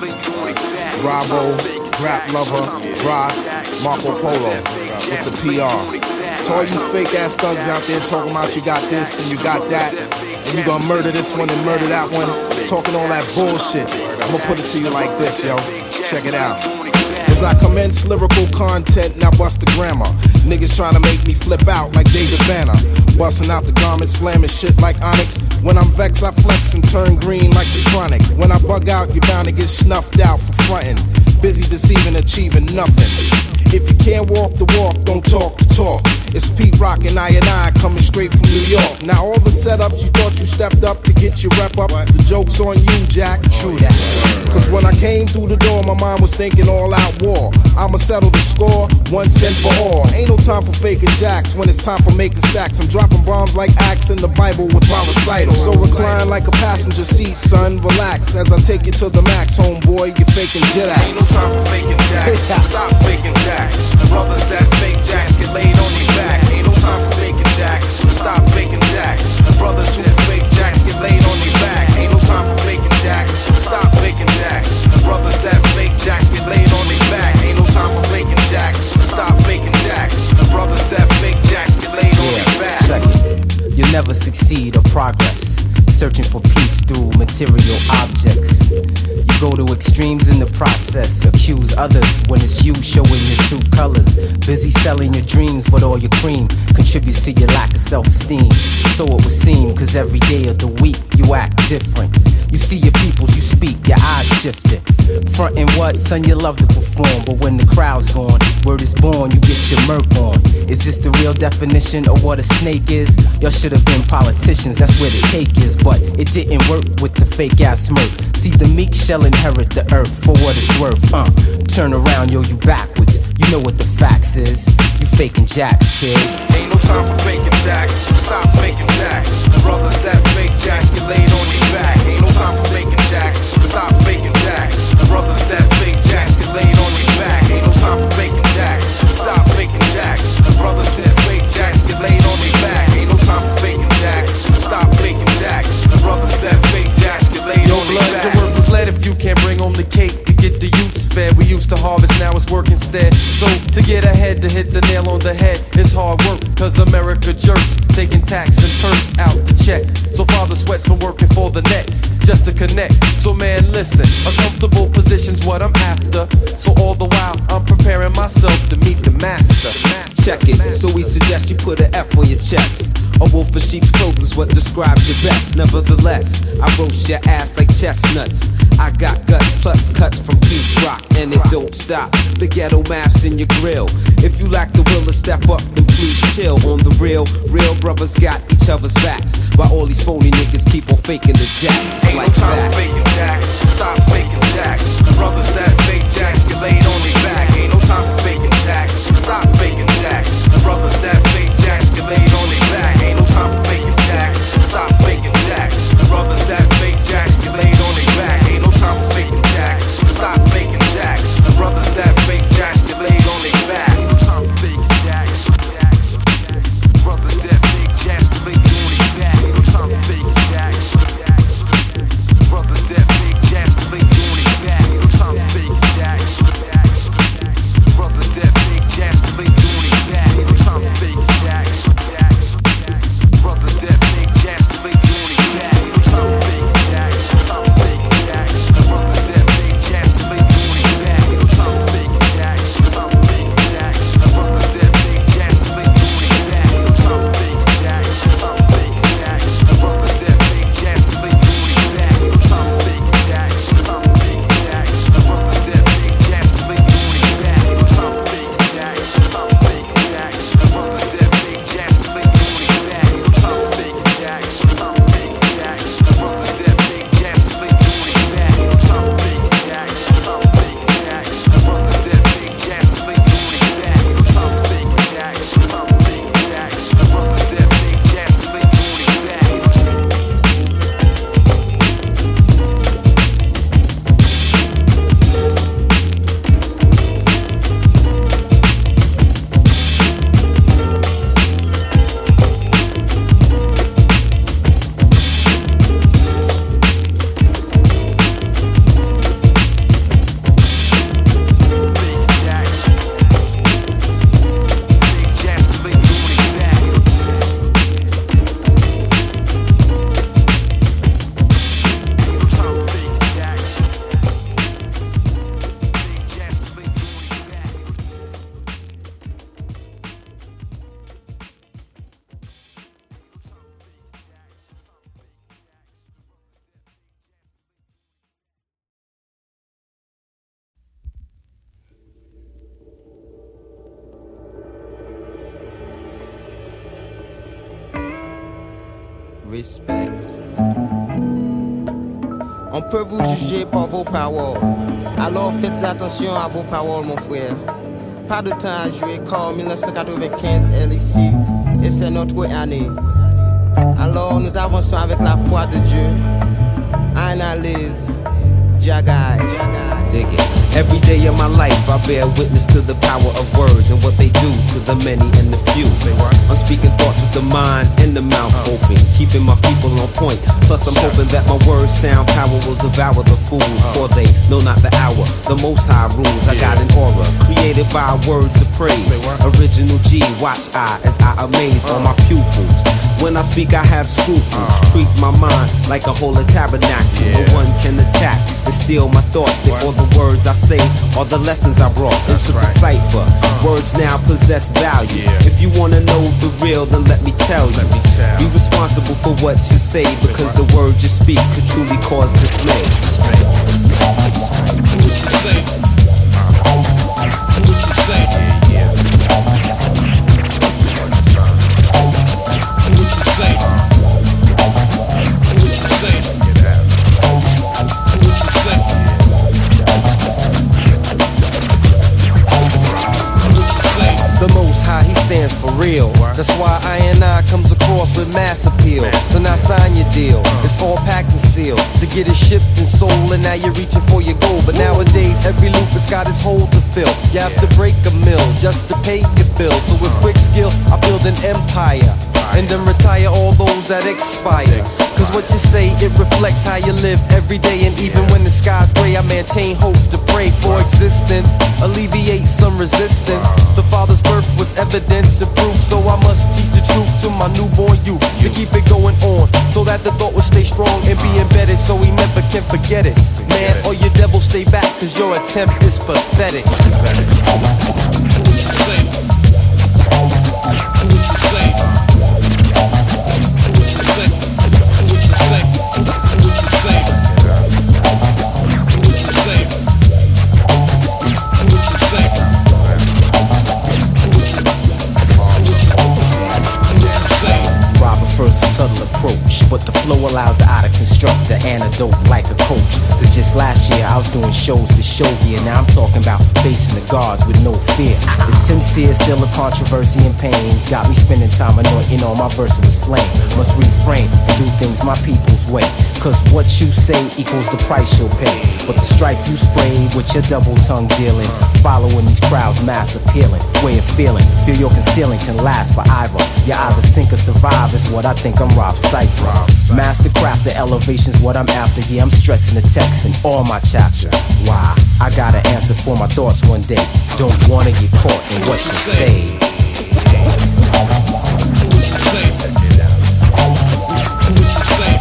Bravo, Rap Lover, Ross, Marco Polo with the PR. To all you fake ass thugs out there talking about you got this and you got that, and you gonna murder this one and murder that one, talking all that bullshit. I'm gonna put it to you like this, yo. Check it out. As I commence lyrical content, now bust the grammar. Niggas trying to make me flip out like David Banner. Busting out the garment, slamming shit like Onyx. When I'm vexed, I flex and turn green like the Chronic. When I bug out, you're bound to get snuffed out for frontin'. Busy deceiving, achieving nothing. If you can't walk the walk, don't talk the talk. It's Pete Rock and I coming straight from New York. Now all the setups you thought you stepped up to get your rep up, the joke's on you, Jack. True that. Cause when I came through the door, my mind was thinking all out war. I'ma settle the score once and for all. Ain't no time for faking jacks when it's time for making stacks. I'm dropping bombs like Acts in the Bible with my recital. So recline like a passenger seat, son. Relax as I take you to the max, homeboy. You're faking jet acts. Ain't no time for faking jacks. Stop faking jacks. Brothers that fake jacks get laid on their back. Ain't no time for faking jacks. Stop faking jacks. Brothers who fake jacks get laid on their back. Ain't no time for faking jacks. Stop faking jacks. Brothers that fake jacks get laid on their back. Ain't no time for faking jacks. Stop faking jacks. Brothers that fake jacks get laid on their back. Check it. You'll never succeed or progress searching for peace through material objects. You go to extremes in the process, accuse others when it's you showing your true colors. Busy selling your dreams, but all your cream contributes to your lack of self-esteem. So it would seem, cause every day of the week you act different. You see your peoples, you speak, your eyes shifting. Frontin' what, son, you love to perform, but when the crowd's gone, word is born, you get your murk on. Is this the real definition of what a snake is? Y'all should have been politicians, that's where the cake is. But it didn't work with the fake ass smirk. See, the meek shall inherit the earth for what it's worth. Turn around, yo, you backwards. You know what the facts is. You faking jacks, kid. Ain't no time for faking jacks. Stop faking jacks. Brothers that fake jacks get laid on their back. Ain't no time for faking jacks. Stop faking jacks. Brothers that fake jacks get laid on their back. Ain't no time for faking jacks. Stop faking jacks. Brothers that fake jacks get laid on their back. the harvest, now it's work instead. So to get ahead, to hit the nail on the head, it's hard work, cause America jerks, taking tax and perks out to check. So father sweats from working for the nets, just to connect. So man, listen, a comfortable position's what I'm after. So all the while, I'm preparing myself to meet the master. Check it, so we suggest you put an F on your chest. A wolf in sheep's clothing's what describes your best. Nevertheless, I roast your ass like chestnuts. I got guts plus cuts from Pete Rock, and it don't stop. The ghetto maths in your grill. If you lack the will to step up, then please chill. On the real, real brothers got each other's backs, while all these phony niggas keep on faking the jacks. It's Ain't like no time that. for faking jacks. Stop faking jacks. Brothers that fake jacks get laid on their back. Ain't no time for faking jacks. Stop faking jacks. Brothers that fake jacks get laid on their back. Ain't no time for faking jacks. Stop faking jacks. Brothers that fake jacks get laid on their back. Ain't no time for faking jacks. Stop faking jacks. Brothers that fake jacks get laid on their back. Ain't no time for faking jacks. Brothers that fake jacks get laid on their back. Ain't no time for faking jacks. Brothers that fake jacks get laid on their back. Ain't no time for faking jacks. Brothers that fake jacks get laid on their back. Ain't no time for faking jacks. Brothers that fake jacks get laid on their back. Ain't no time for faking jacks. Brothers that fake jacks get laid on their back. Ain't no time for faking jacks. Brothers that fake jacks get laid on their back. Ain't no time for faking jacks. Brothers that fake jacks get laid on their back. Ain't no time for faking jacks. Brothers that fake jacks get laid on their back. Ain't no time for faking jacks. Brothers that fake jacks get laid on their back. Ain't no time for faking jacks. Brothers that fake jacks get laid on their back. Ain't no time for faking jacks. Brothers that fake jacks get laid on their back. Ain't no time for faking jacks. Brothers that fake jacks get laid on their back. Respect. On peut vous juger par vos paroles. Alors faites attention à vos paroles, mon frère. Pas de temps à jouer car 1995 est ici et c'est notre année. Alors nous avançons avec la foi de Dieu. I live, Jagai. Dig it. Every day of my life, I bear witness to the power of words and what they do to the many and the few. I'm speaking thoughts with the mind and the mouth open, keeping my people on point. Plus, I'm hoping that my words sound power will devour the fools, for they know not the hour. The Most High rules. I got an aura created by words of praise. Original G, watch I as I amaze all my pupils. When I speak, I have scruples. Treat my mind like a holy tabernacle. No one can attack and steal my thoughts. Therefore, the words I say are the lessons I brought into the cipher. Words now possess value. If you wanna know the real, then let me tell you. Be responsible for what you say, because the word you speak could truly cause dismay. What you say? What you say? The Most High, He stands for real. That's why I comes across with mass appeal. So now sign your deal. It's all packed and sealed to get it shipped and sold, and now you're reaching for your goal. But nowadays, every loop has got its hole to fill. You have to break a mill just to pay your bill. So with quick skill, I build an empire. and then retire all those that expire. Cause what you say, it reflects how you live every day. And even when the sky's gray, I maintain hope to pray for existence, alleviate some resistance. The Father's birth was evidence and proof, so I must teach the truth to my newborn youth, to keep it going on, so that the thought will stay strong and be embedded, so he never can forget it. Man, all your devils stay back, cause your attempt is pathetic. What you say? What you say? What you say? What you say? What you say? What you say? What you say? Robert first a subtle approach, but the flow allows the eye to construct the antidote like a coach. Cause just last year I was doing shows for Shogi, and now I'm talking about facing the guards with no fear. It's sincere, still a controversy and pains. Got me spending time anointing all my versatile slang. Must refrain and do things my people's way, cause what you say equals the price you'll pay. But the strife you sprayed with your double tongue dealing, following these crowds mass appealing, way of feeling, feel your concealing can last forever. You either sink or survive is what I think I'm Rob Cypher. Mastercraft, the elevation's what I'm after. Yeah, I'm stressing the text in all my chapters. Why? I got an answer for my thoughts one day. Don't wanna get caught in what you say. What you say? What you say?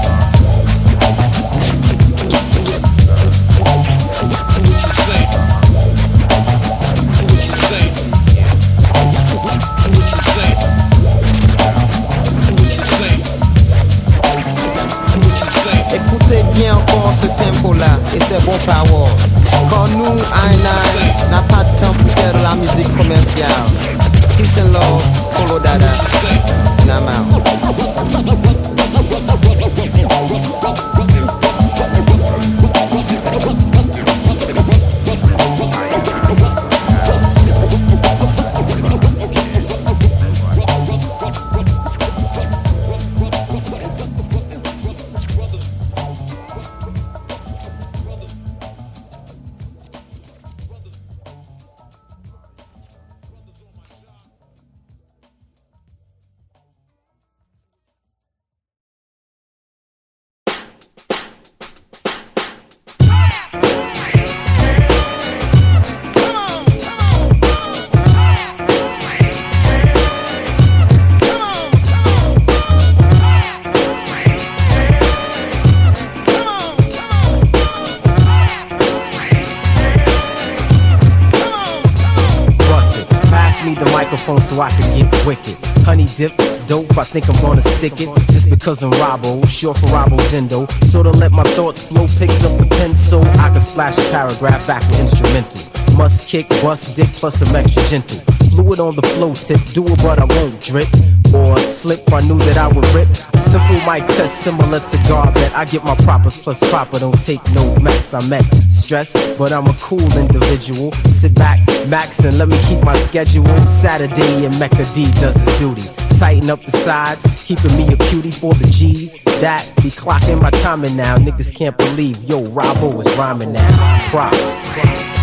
Écoutez bien encore ce tempo-là, et c'est bon power. Quand nous, I9, n'a pas de temps pour faire de la musique commerciale. Peace and love, Polo Dada, and I'm out. So I could get wicked. Honey dips, dope, I think I'm gonna stick it. Just because I'm Robbo, short for Robbo Dindo. Sorta let my thoughts flow, picked up the pen so I could splash a paragraph back with instrumental. Must kick, bust dick, plus some extra gentle. Fluid on the flow tip, do it but I won't drip or slip, I knew that I would rip. A simple mic test similar to Garbet. I get my propers plus proper, don't take no mess. I met stress, but I'm a cool individual. Sit back, max, and let me keep my schedule. Saturday and Mecca D does his duty. Tighten up the sides, keeping me a cutie for the G's. That be clocking my timing now. Niggas can't believe, yo, Robbo is rhyming now. Props.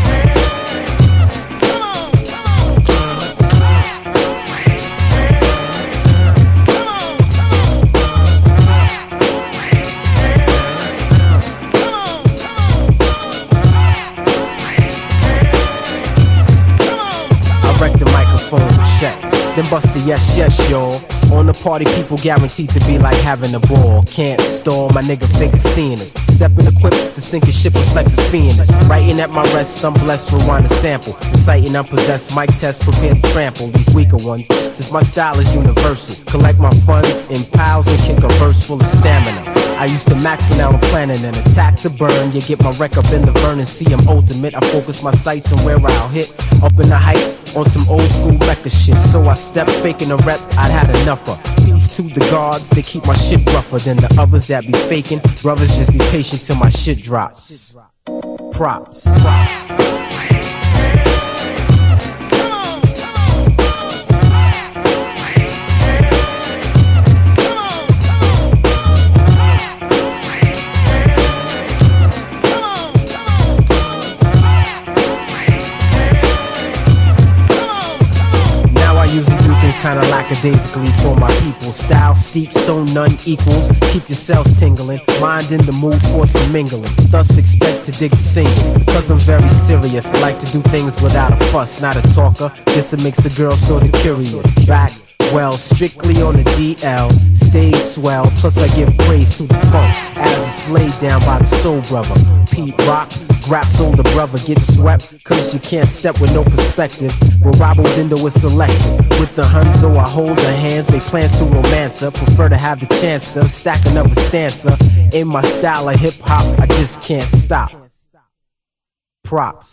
Then bust the yes, yes, y'all. On the party, people guaranteed to be like having a ball. Can't stall, my nigga figure seeing us. Stepping equipped to sink a ship and flex his fiendness. Writing at my rest, I'm blessed, rewind a sample. Reciting unpossessed, mic test, prepare to trample these weaker ones. Since my style is universal, collect my funds in piles and kick a verse full of stamina. I used to max when I'm planning an attack to burn. You get my wreck up in the burn and see I'm ultimate. I focus my sights on where I'll hit. Up in the heights on some old school record shit. So I step faking a rep, I'd had enough of. Peace to the guards, they keep my shit rougher than the others that be faking. Brothers, just be patient till my shit drops. Props. Kinda lack lackadaisically for my people. Style steep so none equals. Keep yourselves tingling, mind in the mood for some mingling. Thus expect to dig the single, cause I'm very serious. I like to do things without a fuss, not a talker. This makes the girl sorta curious. Back well, strictly on the DL, stay swell, plus I give praise to the funk, as it's laid down by the soul brother, Pete Rock. Grap's older brother gets swept, cause you can't step with no perspective. But Robo Dindo is selective. With the Huns, though I hold their hands, make plans to romance her. Prefer to have the chance to stack another stanza. In my style of hip hop, I just can't stop. Props.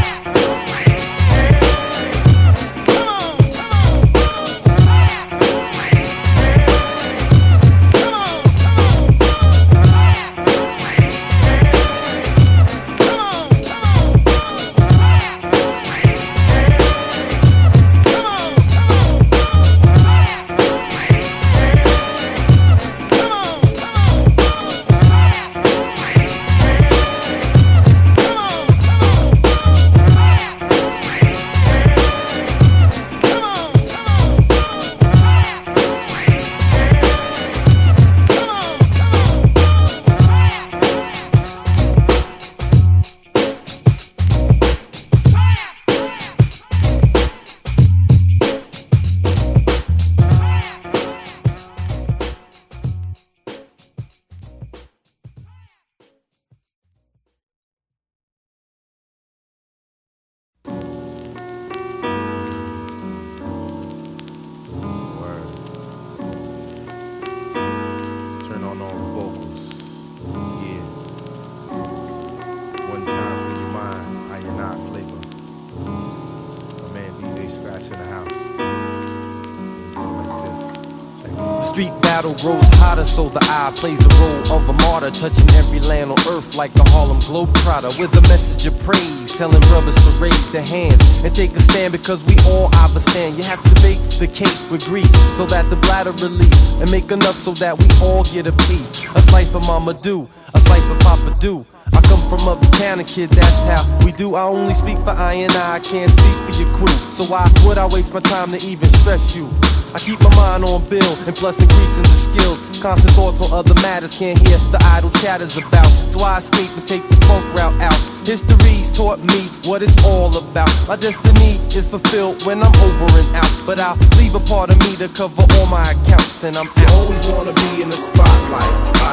Grows hotter, so the eye plays the role of a martyr, touching every land on earth like a Harlem Globetrotter, with a message of praise, telling brothers to raise their hands and take a stand, because we all understand you have to bake the cake with grease so that the bladder release, and make enough so that we all get a piece. A slice for Mama Do, a slice for Papa Do. I come from uptown, and kid, that's how we do. I only speak for I can't speak for your crew. So why would I waste my time to even stress you? I keep my mind on bill, and plus increasing the skills. Constant thoughts on other matters, can't hear the idle chatters about. So I escape and take the funk route out. History's taught me what it's all about. My destiny is fulfilled when I'm over and out, but I'll leave a part of me to cover all my accounts, and I'm out. You always wanna be in the spotlight,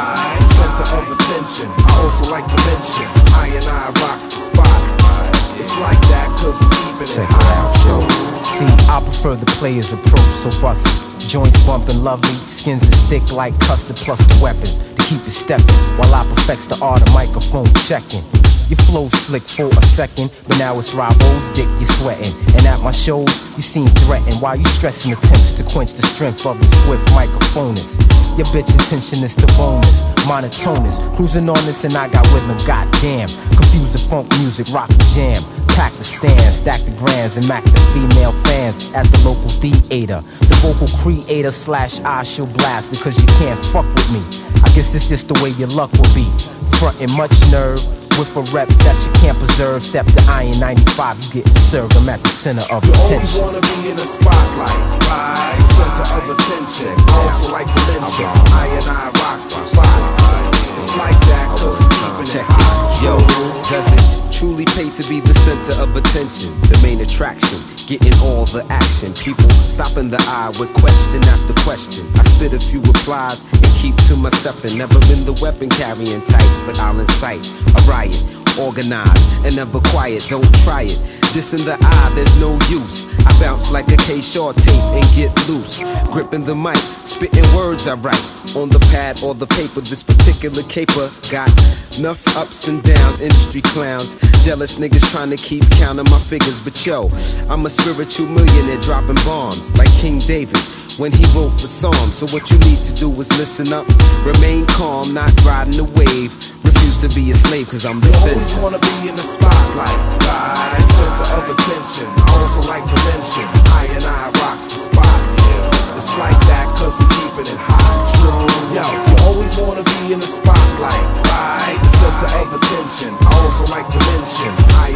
center of attention. I also like to mention I rocks the spot. It's like that cause we keepin' it hot. See, I prefer the player's approach, so bust it. Joints bumping lovely, skins and stick like custard, plus the weapons to keep it stepping, while I perfects the art of microphone checking. Your flow slick for a second, but now it's Robo's dick you're sweating. And at my shows, you seem threatened while you stressing attempts to quench the strength of the swift microphonist. Your bitch intention is to bonus, monotonous, cruising on this and I got rhythm, goddamn. Confuse the funk music, rock the jam. Pack the stand, stack the grands, and mac the female fans at the local theater. The vocal creator / I shall blast because you can't fuck with me. I guess it's just the way your luck will be. Frontin' much nerve with a rep that you can't preserve. Step to Iron 95, you getting served. I'm at the center of attention. You always wanna be in the spotlight, right? Center of attention. I also like to mention I rocks the spot. It's like that cause we keepin' it hot. Yo, does it truly pay to be the center of attention? The main attraction, getting all the action. People stopping the eye with question after question. I spit a few replies and keep to myself, and never been the weapon carrying type, but I'll incite a riot, organized and never quiet. Don't try it. This in the eye, there's no use. I bounce like a K-Shaw tape and get loose. Gripping the mic, spitting words I write on the pad or the paper. This particular caper got enough ups and downs. Industry clowns, jealous niggas trying to keep count of my figures. But yo, I'm a spiritual millionaire dropping bombs like King David when he wrote the psalm. So what you need to do is listen up, remain calm, not riding the wave. Refuse to be a slave cause I'm the center. You always wanna be in the spotlight, right? Center of attention. I also like to mention I rocks the spot. It's like that cause we keepin' it hot. True. Yo, you always wanna be in the spotlight, right? The center of attention. I also like to mention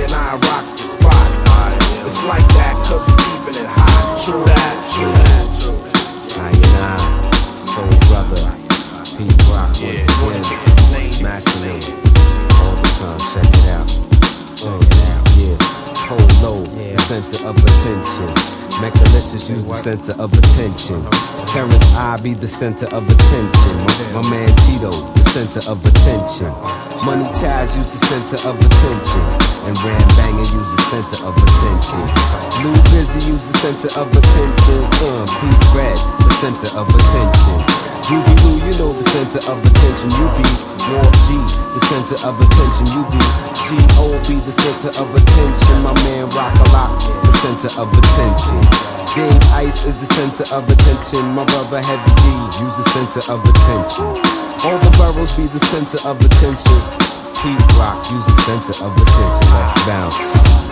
I rocks the spot. It's like that cause we keepin' it hot. True that, true that, true that. Soul Brother, Pete Rock, once again, smashing it all the time. Check it out. Yeah. Polo, the center of attention. Mechalicious use the center of attention. Terrence I be the center of attention. My man Tito, the center of attention. Money Taz use the center of attention. And Ram Banger use the center of attention. Lou Busy use the center of attention. Pete Red, the center of attention. Ruby Lou, you know the center of attention. You be Walt G, the center of attention. You be G.O.B, the center of attention. My man Rock-A-Lot, the center of attention. Dave Ice is the center of attention. My brother Heavy D, use the center of attention. All the boroughs be the center of attention. Pete Rock, use the center of attention. Let's bounce.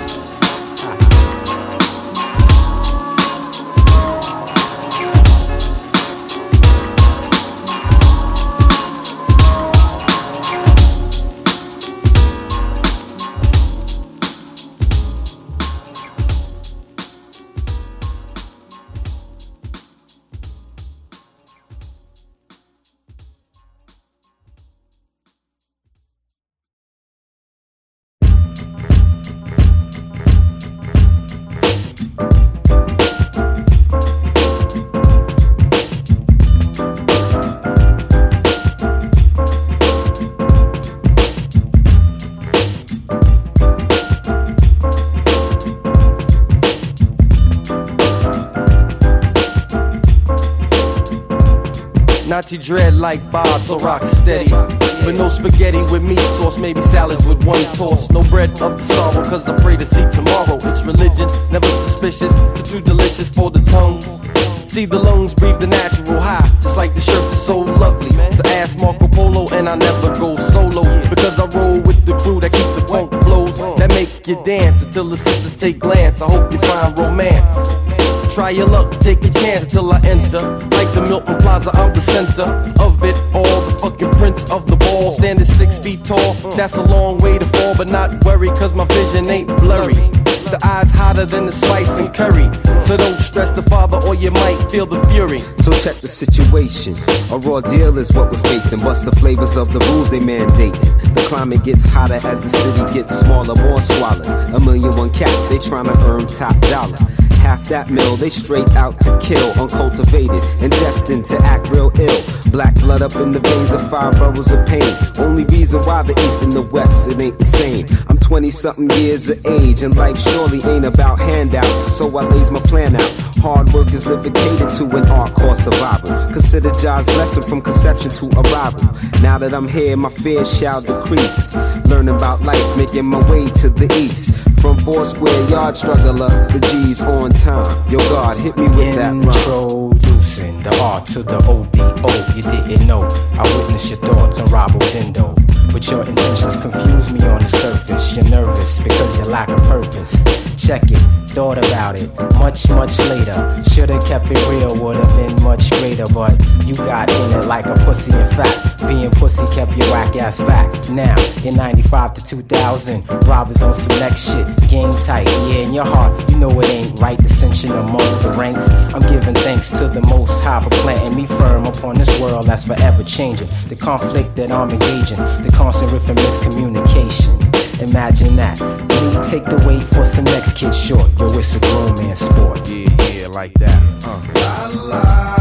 Nazi dread like Bob, so rock steady. But no spaghetti with meat sauce, maybe salads with one toss. No bread of sorrow, cause I pray to see tomorrow. It's religion, never suspicious, too delicious for the tongue. See the lungs breathe the natural high, just like the shirts are so lovely. So ask Marco Polo and I never go solo, because I roll with the crew that keep the funk flows, that make you dance until the sisters take glance. I hope you find romance. Try your luck, take a chance till I enter. Like the Milton Plaza, I'm the center of it all. The fucking prince of the ball, standing 6 feet tall. That's a long way to fall, but not worry, cause my vision ain't blurry. The eyes hotter than the spice and curry. So don't stress the father or you might feel the fury. So check the situation. A raw deal is what we're facing. Bust the flavors of the rules they mandating. The climate gets hotter as the city gets smaller. More swallows, 1,000,001 cats, they tryna earn top dollar. Half that mill, they straight out to kill. Uncultivated and destined to act real ill. Black blood up in the veins of 5 boroughs of pain. Only reason why the East and the West, it ain't the same. I'm 20-something years of age, and life surely ain't about handouts. So I lays my plan out. Hard work is catered to an art called survival. Consider Jah's lesson from conception to arrival. Now that I'm here, my fears shall decrease. Learning about life, making my way to the East. From 4 square yard struggler, the G's on time. Yo, God, hit me with that run. Introducing the R to the OBO. You didn't know. I witnessed your thoughts on Robo Dindo. But your intentions confuse me on the surface. You're nervous because you lack a purpose. Check it, thought about it much, much later. Should've kept it real, would've been much greater. But you got in it like a pussy. In fact, being pussy kept your whack ass back. Now, in 95 to 2000, robbers on some next shit. Game tight, yeah, in your heart, you know it ain't right. Dissension among the ranks. I'm giving thanks to the Most High for planting me firm upon this world that's forever changing. The conflict that I'm engaging, the constant riff and miscommunication. Imagine that. Me take the weight for some next kid short. Yo, it's a grown man sport. Yeah, like that. La, la,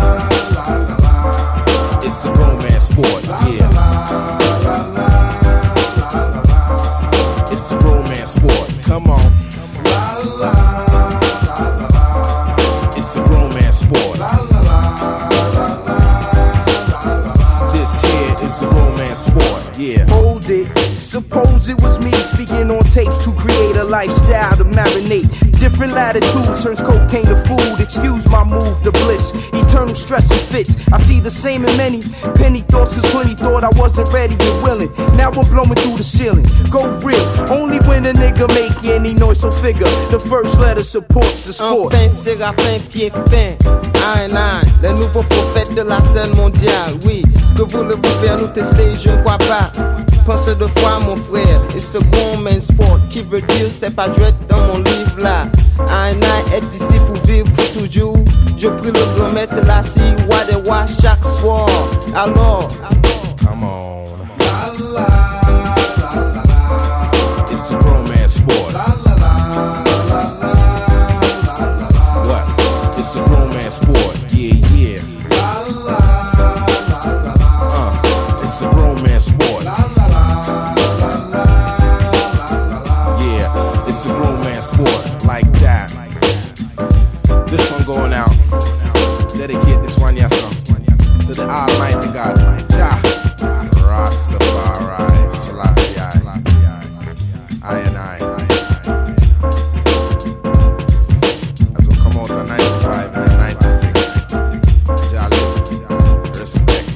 la, la, la. It's a romance sport, yeah. La, la, la, la, la, la. It's a romance sport, come on. La, la, la, la, la. It's a romance sport. La, la, la, la, la. This here is a romance sport, yeah. Hold it, suppose it was me speaking on tapes to create a lifestyle to marinate. Different latitudes turns cocaine to food. Excuse my move to bliss. Eternal stress and fits. I see the same in many penny thoughts, cause plenty thought I wasn't ready and willing. Now I'm blowing through the ceiling. Go real, only when a nigga make any noise, so figure the first letter supports the sport. Enfin, Séraphin, pied fin. Les nouveaux prophètes de la scène mondiale. Oui, que voulez-vous faire nous tester? Je ne crois pas. Pensez 2 fois mon frère. Et second main sport, qui veut dire c'est pas jouer dans mon livre là. Un est ici pour vivre pour toujours. Je prie le grand maître Selassie, roi des rois chaque soir. Alors, come on. It's a grown man sport. What? It's a grown man sport. Yeah, yeah. It's a grown man sport. Yeah, it's a grown man sport like that. This one going out. Dedicate this one, yes, to the Almighty God, Jah Rastafari, Selassie, I and I. As we come out of 95 and 96, Jah live, respect.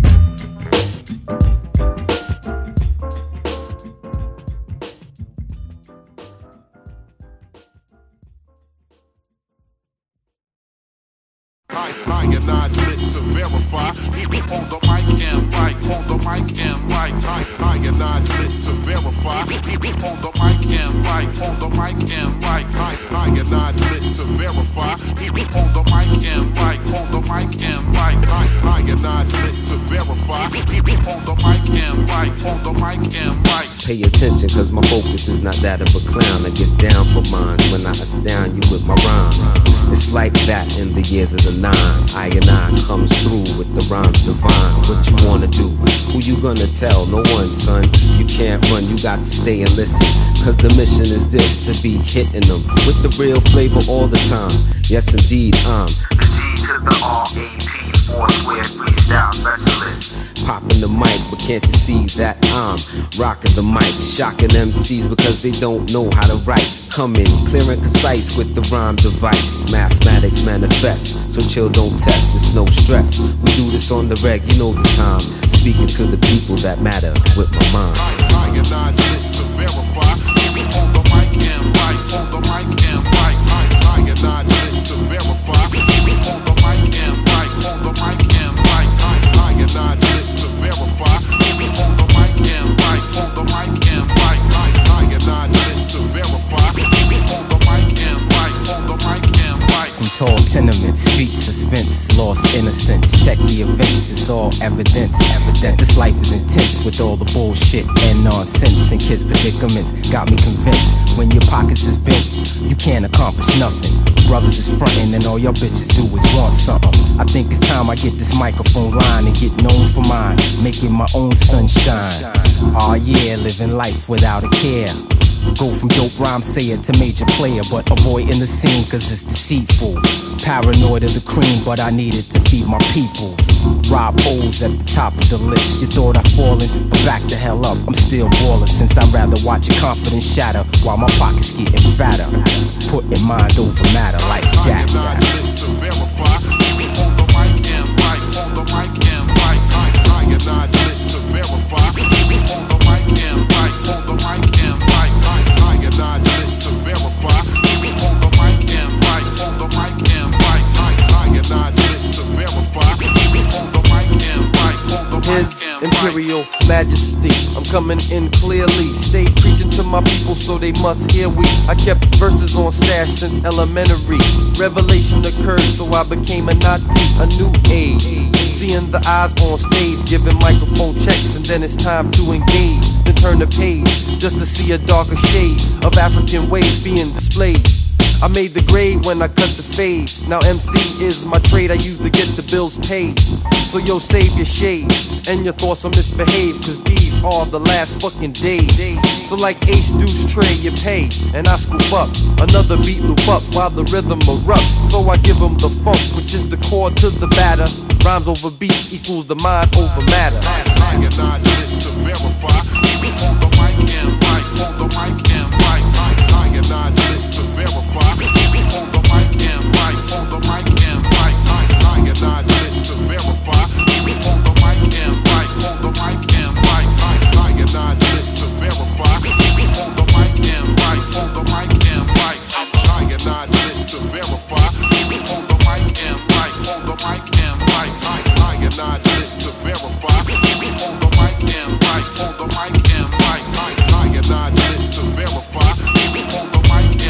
I am not lit to verify. People on the mic and right, on the mic and right. I am not lit to verify. People on the mic and right, on the mic and right. I am not lit to verify. People on the mic and right, on the mic and right. I am not lit to verify. People on the mic and right, on the mic and right. Pay attention, cause my focus is not that of a clown that gets down for mines when I astound you with my rhymes. It's like that in the years of the 9. I and I comes through with the rhymes divine. What you wanna do? Who you gonna tell? No one, son. You can't run, you got to stay and listen. Cause the mission is this, to be hitting them with the real flavor all the time. Yes indeed, I'm the G to the R-A-P, 4 square freestyle specialist. Popping the mic, but can't you see that I'm rocking the mic, shocking MCs because they don't know how to write. Come in, clear and concise with the rhyme device. Mathematics manifest, so chill, don't test, it's no stress. We do this on the reg, you know the time. Speaking to the people that matter with my mind. I am not lit to verify. People on the mic and right, on the mic and right. I am not lit to verify. People on the mic and right, on the mic and right. I am not lit to verify. People on the mic and right, on the mic and right. I am not lit to verify. People on the mic and right, on the mic and right. From tall tenements, street suspense, lost innocence. Check the events, it's all evidence. Evident this life is intense with all the bullshit and nonsense and kids' predicaments. Got me convinced when your pockets is bent, you can't accomplish nothing. Brothers is frontin' and all your bitches do is want something. I think it's time I get this microphone line and get known for mine, making my own sunshine. Aw yeah, living life without a care. Go from dope rhyme sayer to major player, but avoiding the scene cause it's deceitful. Paranoid of the cream, but I needed to feed my people. Rob O's at the top of the list. You thought I'd fallen, but back the hell up. I'm still ballin' since I'd rather watch your confidence shatter while my pockets getting fatter. Putting mind over matter like that. I am not lit to verify. People on the mic and right, on the mic and right. I am not lit to verify. People on the mic and right, on the mic and right. I am not lit to verify. People on the mic and right, on the mic and right. I am not lit to verify. People on the mic and right, on the mic His and right. Imperial Majesty, I'm coming in clearly. Stay preaching to my people so they must hear we. I kept verses on stash since elementary. Revelation occurred so I became a Nazi, a new age. Seeing the eyes on stage, giving microphone checks, and then it's time to engage. Then turn the page, just to see a darker shade of African ways being displayed. I made the grade when I cut the fade. Now MC is my trade I use to get the bills paid. So yo, save your shade and your thoughts on misbehave, cause these are the last fucking days. So like Ace Deuce Trey, you pay and I scoop up another beat loop up while the rhythm erupts. So I give them the funk, which is the chord to the batter. Rhymes over beat equals the mind over matter. I am not lit to verify. People on the mic and right, on the mic and right. I am not lit to verify. People on the mic and right, on the mic and right. I am not lit to verify. People on the mic and right, on the mic and right. I am not lit to verify. People on the mic and right, on the mic and right. I am not lit to verify. People on the mic and right, on the mic and right. I am not lit to verify. People on the mic and right, on the mic and right. I am not lit to verify. People on the mic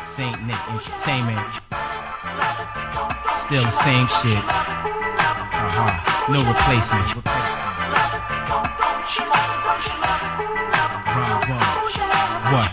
Saint Nick Entertainment. Still the same shit. No replacement. What?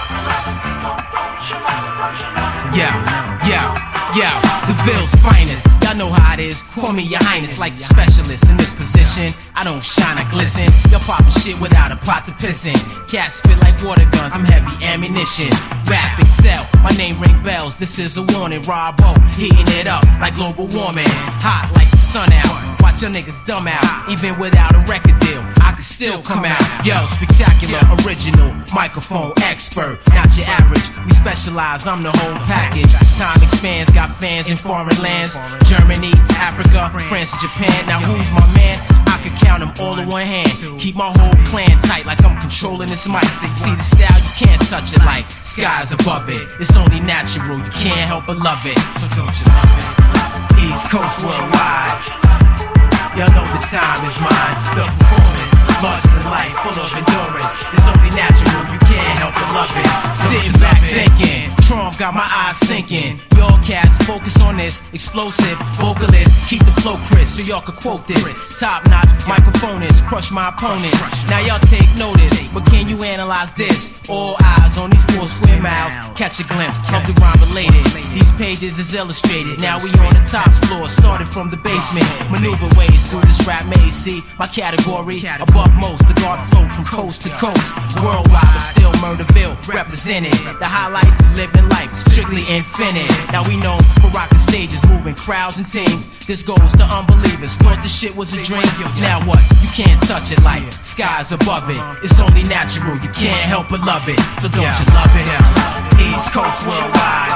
Yeah, DeVille's finest. Y'all know how it is. Call me your highness, like the specialist in this position. I don't shine, I glisten. Y'all poppin' shit without a pot to piss in. Cats spit like water guns, I'm heavy ammunition. Rap excel, my name ring bells. This is a warning. Rob-O, heating it up like global warming. Hot like the sun out. Watch your niggas dumb out. Even without a record deal, I can still come out. Yo, spectacular, original, microphone expert. Not your average, we specialize, I'm the whole package. Time expands, got fans in foreign lands. Germany, Africa, France, Japan. Now who's my man? I could count them all in one hand. Keep my whole clan tight like I'm controlling this mic. See the style, you can't touch it like skies above it. It's only natural, you can't help but love it. So don't you love it? East Coast worldwide. Y'all know the time is mine. The performance, larger than life, full of endurance. It's only natural, you can't help but love it. Sitting back thinking, Trump got my eyes sinking. Y'all cats focus on this, explosive vocalist. Keep the flow crisp so y'all can quote this. Top notch microphonists, crush my opponents. Now y'all take notice, but can you analyze this? All eyes on these 4 square miles. Catch a glimpse of the rhyme related. These pages is illustrated. Now we on the top floor, started from the basement. Maneuver ways through this rap maze. See my category above most. The guard flow from coast to coast. Worldwide, but still Murderville represented. The highlights of living life, strictly infinite. Now we know for rocking stages, moving crowds and teams. This goes to unbelievers. Thought this shit was a dream. Now what? You can't touch it like skies above it. It's only natural, you can't help but love it. So don't you love it? East Coast worldwide.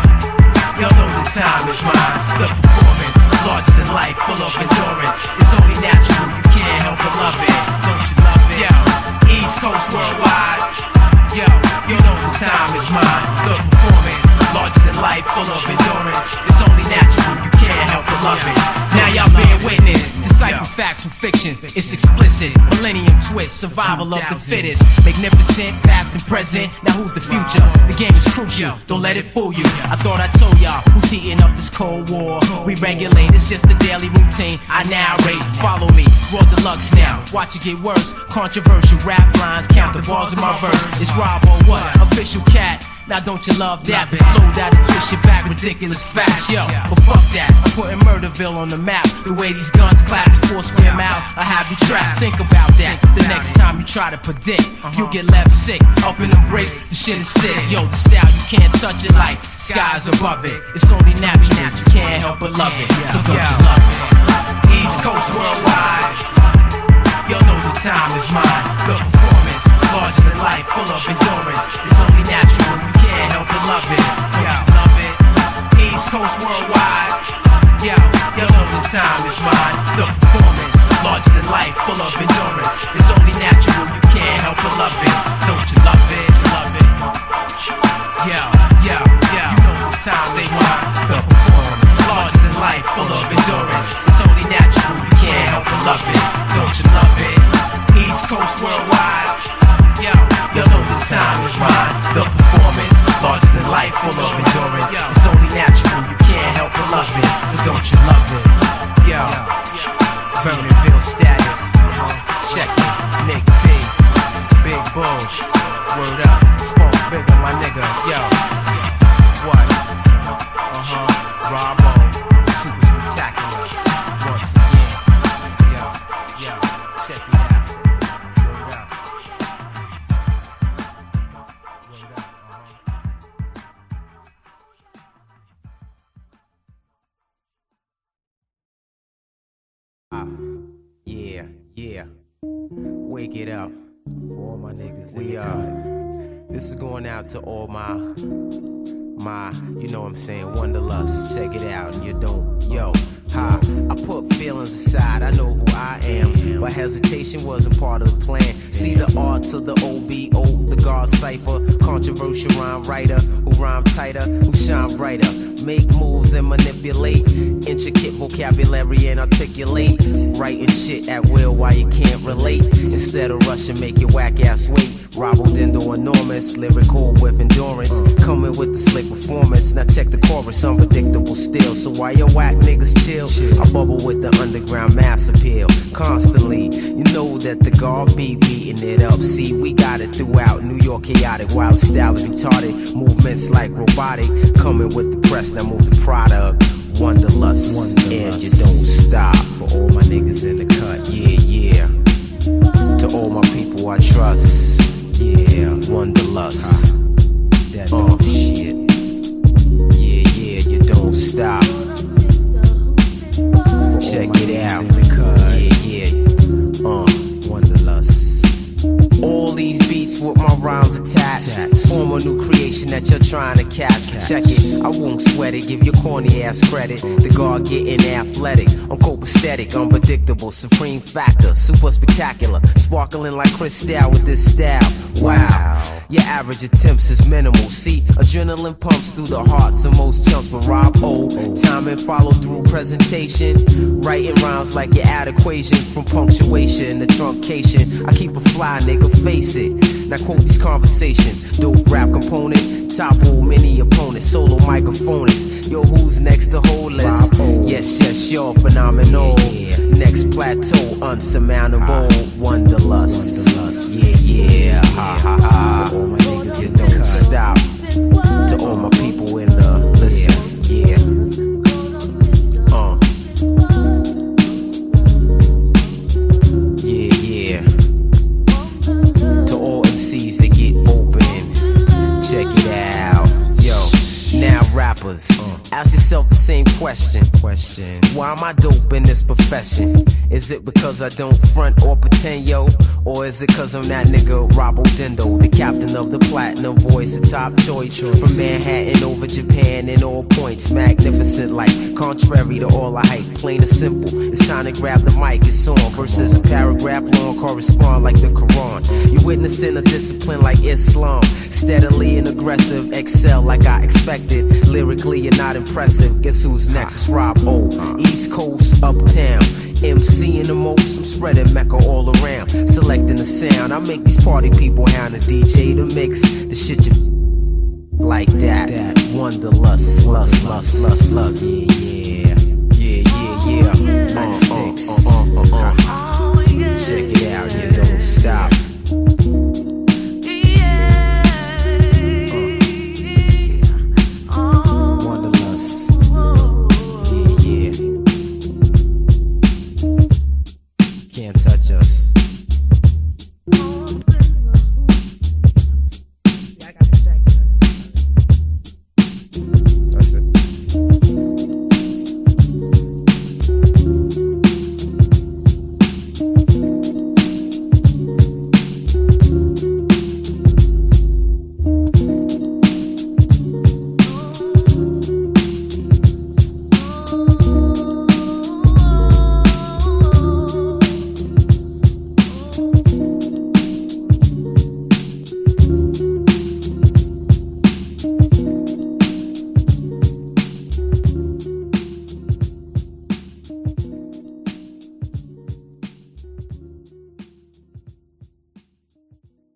Y'all know the time is mine. The performance, larger than life, full of endurance. It's only natural, you can't help but love it. Don't you love it? Yo, East Coast worldwide. Yo, you know the time is mine. The performance, larger than life, full of endurance. It's only natural, you can't help but love it. Now y'all bear witness, decipher facts from fictions. It's explicit, millennium twist, survival of the fittest. Magnificent, past and present. Now who's the future? The game is crucial, don't let it fool you. I thought I told y'all who's heating up this cold war. We regulate, it's just a daily routine. I narrate, follow me, Raw Deluxe now. Watch it get worse, controversial rap lines. Count the bars in my verse. It's Rob-O, what? Official cat. Now don't you love that? The flow that'll twist your back, ridiculous facts, yo. But fuck that, I'm putting Murderville on the map. The way these guns clap, 4 square miles, I have you trapped. Think about that, the next time you try to predict, you'll get left sick, up in the bricks, the shit is thick. Yo, the style, you can't touch it like skies above it. It's only natural, you can't help but love it. So don't you love it? East Coast worldwide. Y'all know the time is mine. The performance, larger than life, full of endurance. It's only natural, you can't help but love it. Yo, love it. East Coast worldwide. Yo, you know the time is mine. The performance, larger than life, full of endurance. It's only natural, you can't help but love it. Don't you love it? You love it? Yo, yo, yo. You know the time is mine. The performance, larger than life, full of endurance. It's only natural, you can't help but love it. Don't you love it? East Coast worldwide. Yo, you know the time is mine. The performance, larger than life, full of endurance. It's only natural, you can't help but love it. So don't you love it? Yo, Vernonville status. Check it, Nick T, Big Bulls. Word up, Spoke bigger, my nigga. Yo, what? Rob-O, super spectacular. Once again, yo, check it out. Word up. Yeah. Wake it up. For all my niggas. This is going out to all my, you know what I'm saying, Wanderlust. Check it out, and you don't. Yo, Ha, I put feelings aside, I know who I am. But hesitation wasn't part of the plan. See the art to the OBO, the God cipher. Controversial rhyme writer, who rhyme tighter, who shine brighter. Make moves and manipulate. Intricate vocabulary and articulate. Writing shit at will while you can't relate. Instead of rushing, make your whack ass wait. Robbo Dindo enormous, lyrical with endurance. Coming with the slick performance. Now check the chorus, unpredictable still. So while your whack niggas chill, I bubble with the underground mass appeal. Constantly, you know that the guard be beating it up. See, we got it throughout New York, chaotic, wild style is retarded. Movements like robotic, coming with the press, now move the product. Wanderlust, and you don't stop. For all my niggas in the cut, yeah, yeah. To all my people I trust, yeah, Wanderlust. Oh shit, yeah, yeah, you don't stop. Check it out, yeah, yeah, Wanderlust. All these beats with my rhymes attached. Form a new creation that you're trying to catch. Check it, I won't sweat it. Give your corny ass credit. The guard getting athletic. I'm copacetic, unpredictable, supreme factor, super spectacular, sparkling like crystal with this style. Wow, your average attempts is minimal. See, adrenaline pumps through the hearts of most chumps. But Rob O, time and follow through presentation. Writing rhymes like you add equations from punctuation to truncation. I keep a fly, nigga, face it. Now quote these conversations. Dope rap component, topple many opponents, solo microphonists. Yo, who's next to Holeless? Yes, yes, you're phenomenal. Next plateau, unsurmountable. Wanderlust. Yeah, yeah, ha ha ha. For all my niggas in the cut, stop. To all my people in the listen, yeah. Yeah, yeah. To all MCs that get open, check it out. Yo, now rappers, ask yourself the same question. Why am I dope in this profession? Is it because I don't front or pretend, yo? Or is it cause I'm that nigga Robbo Dindo, the captain of the platinum voice, the top choice from Manhattan over Japan in all points, magnificent like contrary to all I hype, plain and simple. It's time to grab the mic, it's on. Verses a paragraph long correspond like the Quran. You're witnessing a discipline like Islam, steadily and aggressive, excel like I expected. Lyrically you're not impressive. Guess who's next? It's Rob O, East Coast, Uptown. MC in the most, I'm spreading Mecca all around. Selecting the sound, I make these party people hound the DJ to mix the shit you like that. Wanderlust, lust, lust, lust, lust. Yeah, yeah, yeah, yeah, yeah. 96.